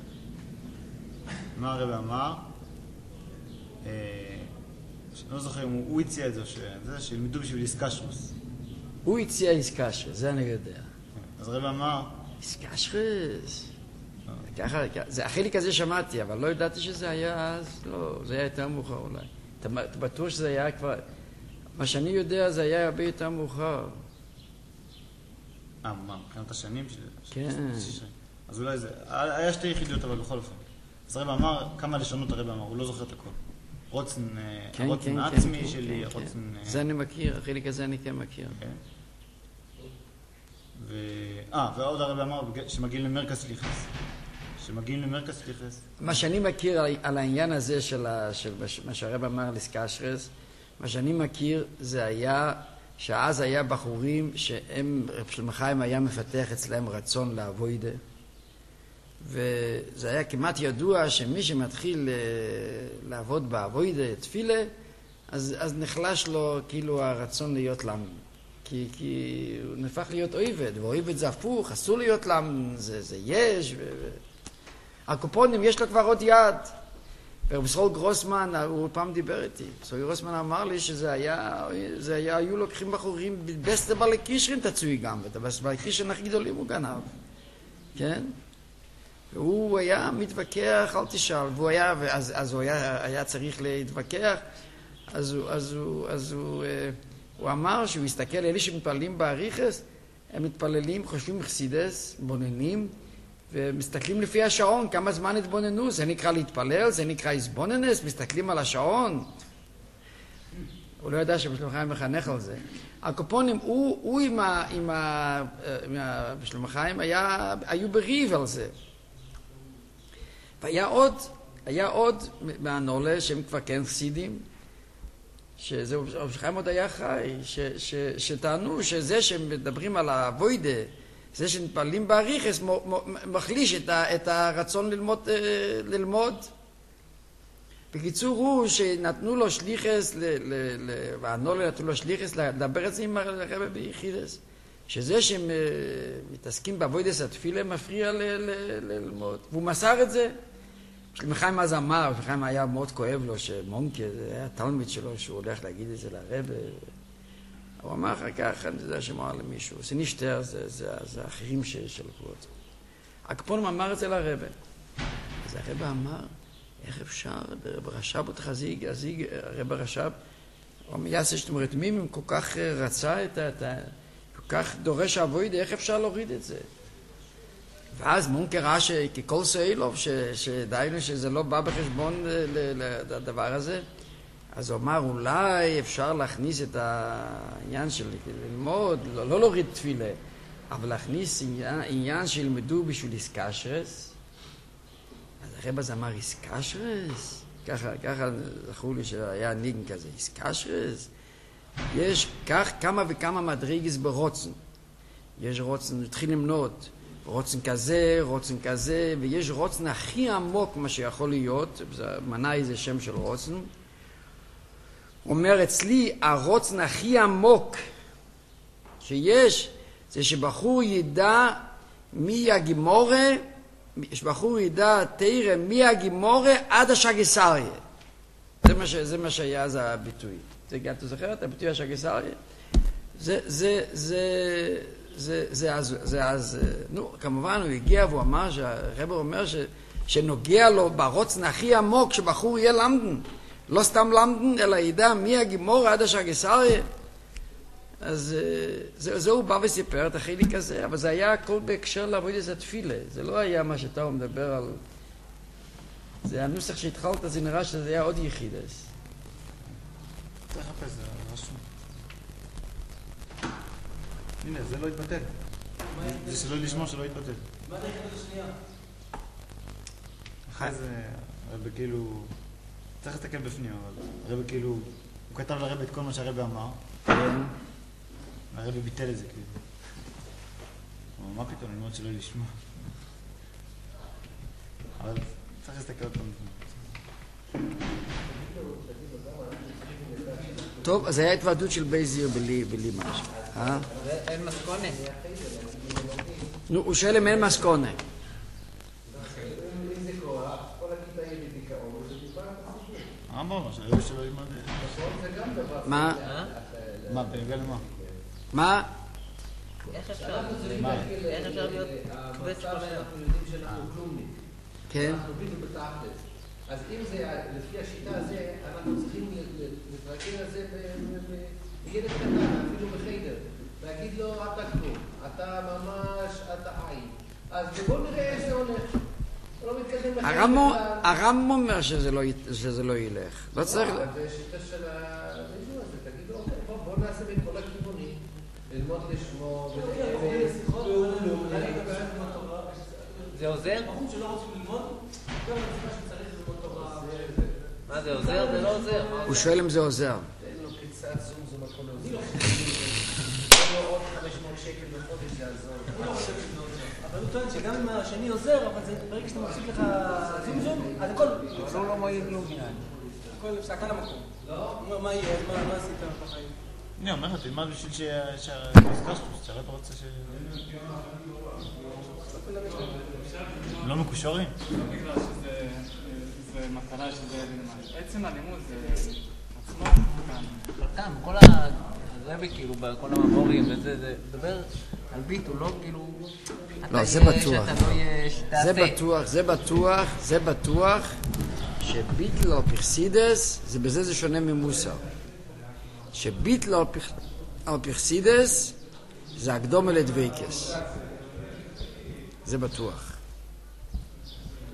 מה הרב אמר? אני לא זוכר אם הוא הציע את זה, שילמדו בשביל איסקשרוס. הוא הציע איסקשרוס, זה אני יודע. אז הרב אמר... איסקשרוס. ככה, זה החלק הזה שמעתי, אבל לא ידעתי שזה היה אז, לא, זה היה יותר מאוחר אולי. אתה בטוח שזה היה כבר... מה שאני יודע זה היה הרבה יותר מאוחר. אה, מה, מבחינת השנים של... כן. אז אולי זה... היה שתי יחידיות, אבל בכל אופן. אז הרב אמר, כמה לשונות הרב אמר, הוא לא זוכר את הכל. רוצן, הרוצן העצמי שלי, הרוצן... זה אני מכיר, החלק הזה אני כן מכיר. אה, ועוד הרב אמר, שמגיעים למרכז סליחס. שמגיעים למרכז סליחס. מה שאני מכיר על העניין הזה של מה שהרב אמר לסקשרס, מה שאני מכיר זה היה... שאז היה בחורים שהם, רב שלמה חיים היה מפתח אצלהם רצון לעבודה, וזה היה כמעט ידוע שמי שמתחיל לעבוד בעבודה, תפילה, אז, אז נחלש לו כאילו הרצון להיות להם, כי, כי הוא נהפך להיות אויבד, ואויבד זה הפוך, אסור להיות להם, זה, זה יש, ו... הקופונים יש לו כבר עוד יד. ורב ישראל גרוסמן, הוא פעם דיבר איתי, ישראל גרוסמן אמר לי שזה היה, זה היה, היו לוקחים בחורים, בסטה בעלי קישרין תצוי גם, ובעלי קישרין הכי גדולים הוא גנב, כן? והוא היה מתווכח, אל תשאל, והוא היה, אז, אז הוא היה, היה צריך להתווכח, אז הוא, אז הוא, אז הוא, הוא אמר שהוא הסתכל, אלה שמתפללים באריכס, הם מתפללים, חושבים חסידס, בוננים, ומסתכלים לפי השעון, כמה זמן התבוננו, זה נקרא להתפלל, זה נקרא הסבוננס, מסתכלים על השעון. הוא לא יודע שבשלום חיים מחנך על זה. הקופונים, הוא, הוא עם ה... עם ה... עם ה... בשלום חיים היה, היו בריב על זה. והיה עוד, היה עוד מהנולה, שהם כבר כן חסידים, שזהו, בשלום חיים עוד היה חי, ש, ש, שטענו שזה שהם מדברים על הווידה, זה שנתפעלים באריכס, מחליש את, ה, את הרצון ללמוד, ללמוד. בקיצור הוא שנתנו לו שליחס, והנולה נתנו לו שליחס לדבר את זה עם הרב ביחידס, שזה שהם מתעסקים בעבודת התפילה מפריע ללמוד. והוא מסר את זה. שלום חיים אז אמר, שלום חיים היה מאוד כואב לו שמונקה, זה היה תלמיד שלו שהוא הולך להגיד את זה לרב. הוא אמר אחר כך, אני יודע שמוע למישהו, זה נשתר, זה, זה, זה האחרים של הקבוצה. הקפונים אמר את זה לרב. אז הרב אמר, איך אפשר, רב רש"ב עוד חזיג, הזיג, רב רש"ב, הוא יעשה שאתם רתמים, אם כל כך רצה את ה... כל כך דורש עבודה, איך אפשר להוריד את זה? ואז מונקה ראה שככל סאילוב, שדיינו שזה לא בא בחשבון לדבר הזה, אז הוא אמר, אולי אפשר להכניס את העניין של ללמוד, לא, לא להוריד תפילה, אבל להכניס עניין, עניין שילמדו בשביל איסקשרס. אז הרב אז אמר, איסקשרס? ככה, ככה זכו לי שהיה ניגן כזה, איסקשרס? יש כך כמה וכמה מדרגס ברוצן. יש רוצן, התחיל למנות, רוצן כזה, רוצן כזה, ויש רוצן הכי עמוק מה שיכול להיות, מנאי זה שם של רוצן. אומר אצלי, הרוצן הכי עמוק שיש, זה שבחור ידע מי הגימורה, שבחור ידע תראה מי הגימורה עד השגסריה. זה מה, ש, זה מה שהיה אז הביטוי. זה, אתה זוכר את הביטוי השגסריה? זה, זה, זה, זה, זה אז, זה אז, נו, כמובן הוא הגיע והוא אמר, שהרבר אומר ש, שנוגע לו ברוצן הכי עמוק שבחור יהיה למדן. לא סתם למדן, אלא ידע מי הגימור עד השגסריה. אז זה, זה הוא בא וסיפר את החלק הזה, אבל זה היה הכל בהקשר לעבודת התפילה. זה לא היה מה שאתה מדבר על... זה הנוסח שהתחלת, זה נראה שזה היה עוד יחידס. צריך לחפש, זה רשום. הנה, זה לא התבטל. זה שלא לשמוע שלא התבטל. מה זה היחידות השנייה? אחרי זה, הרב כאילו... צריך להסתכל בפנים, אבל הרב כאילו... הוא כתב לרב את כל מה שהרב אמר. והרב ביטל את זה כאילו. אבל מה פתאום, ללמוד שלא לשמוע. אבל צריך להסתכל עוד פעם בפנים. טוב, אז היה התוועדות של בייזיר בלי, בלי משהו. אה? אין מסקונה. נו, הוא שואל אם אין מסקונה. אמרו, שהיו שלא ילמד... מה? מה, בנגע למה? מה? איך אפשר? איך אפשר להיות כבד שלם? אנחנו יודעים שאנחנו כלומניק. כן. אנחנו בדיוק בתכלס. אז אם זה, לפי השיטה הזו, אנחנו צריכים להתרכז על זה בילד קטן, אפילו בחדר. להגיד לו, אתה כלום. אתה ממש, אתה עין. אז בואו נראה איך זה הולך. הרמב"ם אומר שזה לא ילך. לא צריך... זה שיטה של המישהו הזה. תגידו, אוקיי, בואו נעשה בכל הכיוונים. ללמוד לשמור. זה עוזר? בחור שלא רוצים ללמוד, גם לסיבה שצריך ללמוד תורה. מה זה עוזר? זה לא עוזר. הוא שואל אם זה עוזר. תן לו קצת זום, זום הכל עוזר. תן לו עוד חמש מאות שקל בחודש, זה עזור. אבל הוא טוען שגם אם השני עוזר, אבל ברגע שאתה מפסיק לך זום זום, אז הכל... אבל הוא לא מועיל כלום. הכל נפסק על המקום. לא? מה יהיה? מה עשית בחיים? אני אומר, תלמד בשביל שהזכשנו, שהרב רוצה ש... לא מקושרים? לא בגלל שזה מטרה שזה ללמד. עצם הלימוד זה עצמו כאן. כאן, כל הרבי כאילו, בכל הממורים וזה, זה מדבר על ביט, הוא לא כאילו... לא, זה בטוח. זה בטוח, זה בטוח, זה בטוח שביטל או פרסידס, זה בזה זה שונה ממוסר. שביטל או פרסידס זה הקדומה לדוויקס. זה בטוח.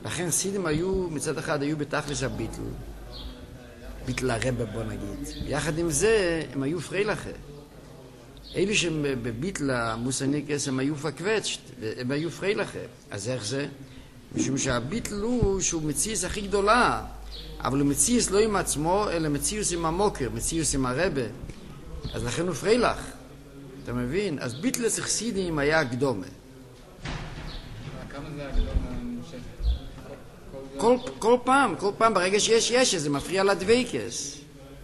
לכן סידים היו, מצד אחד היו בתכלס הביטל, ביטל הרבה בוא נגיד. יחד עם זה, הם היו פריילכה. אלו שהם בביטל המוסניקס, הם היו פקווצ'ט, הם היו פריילכה. אז איך זה? משום שהביטל הוא שהוא מציאס הכי גדולה, אבל הוא מציאס לא עם עצמו, אלא מציאס עם המוקר, מציאס עם הרבה. אז לכן הוא פריילך. אתה מבין? אז ביטלס חסידים היה הקדומה. כמה זה הקדומה? כל, כל פעם, כל פעם, ברגע שיש יש, זה מפריע לדוויקס.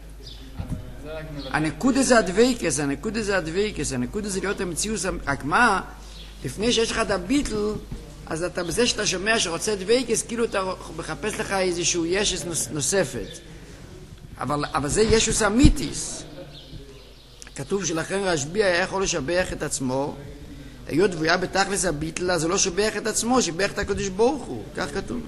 הנקודה זה הדוויקס, הנקודה זה הדוויקס, הנקודה זה להיות המציאוס, רק מה, לפני שיש לך את הביטל, אז אתה בזה שאתה שומע שרוצה דוויקס, כאילו אתה מחפש לך איזשהו ישס נוספת. אבל, אבל זה ישוס אמיתיס. כתוב שלכן רשב"י היה יכול לשבח את עצמו, היות והוא היה בתכלס הביטל, אז הוא לא שבח את עצמו, שבח את הקדוש ברוך הוא. כך כתוב.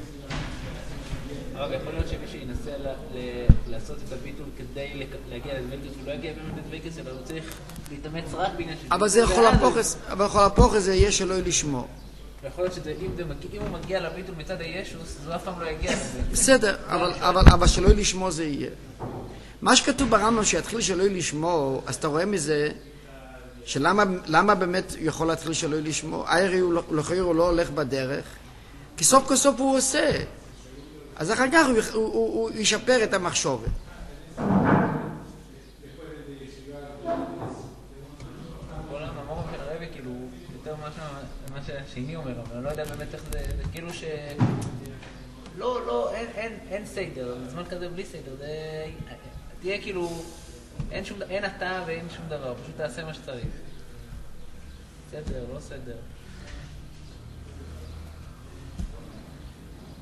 אבל יכול להיות שמי שינסה לעשות את הביטול כדי להגיע לדוויקס, הוא לא יגיע באמת לדוויקס, אלא הוא צריך להתאמץ רק בעניין של... אבל זה יכול הפוכס, אבל יכול הפוכס זה יהיה שלא לשמו. ויכול להיות שאם הוא מגיע לביטול מצד הישוס, אז הוא אף פעם לא יגיע לדוויקס. בסדר, אבל שלא לשמו זה יהיה. מה שכתוב ברמב"ם שיתחיל שלא לשמו, אז אתה רואה מזה שלמה באמת הוא יכול להתחיל שלא לשמו? איירי הוא לא הולך בדרך, כי סוף כל סוף הוא עושה. אז אחר כך הוא, הוא, הוא, הוא ישפר את המחשבת. כל המאמר של הרבי, כאילו, יותר מה שהשני אומר, אבל אני לא יודע באמת איך זה, זה כאילו ש... לא, לא, אין, אין, אין סדר, בזמן כזה בלי סדר, זה... תהיה כאילו, אין שום, אין אתה ואין שום דבר, פשוט תעשה מה שצריך. סדר, לא סדר.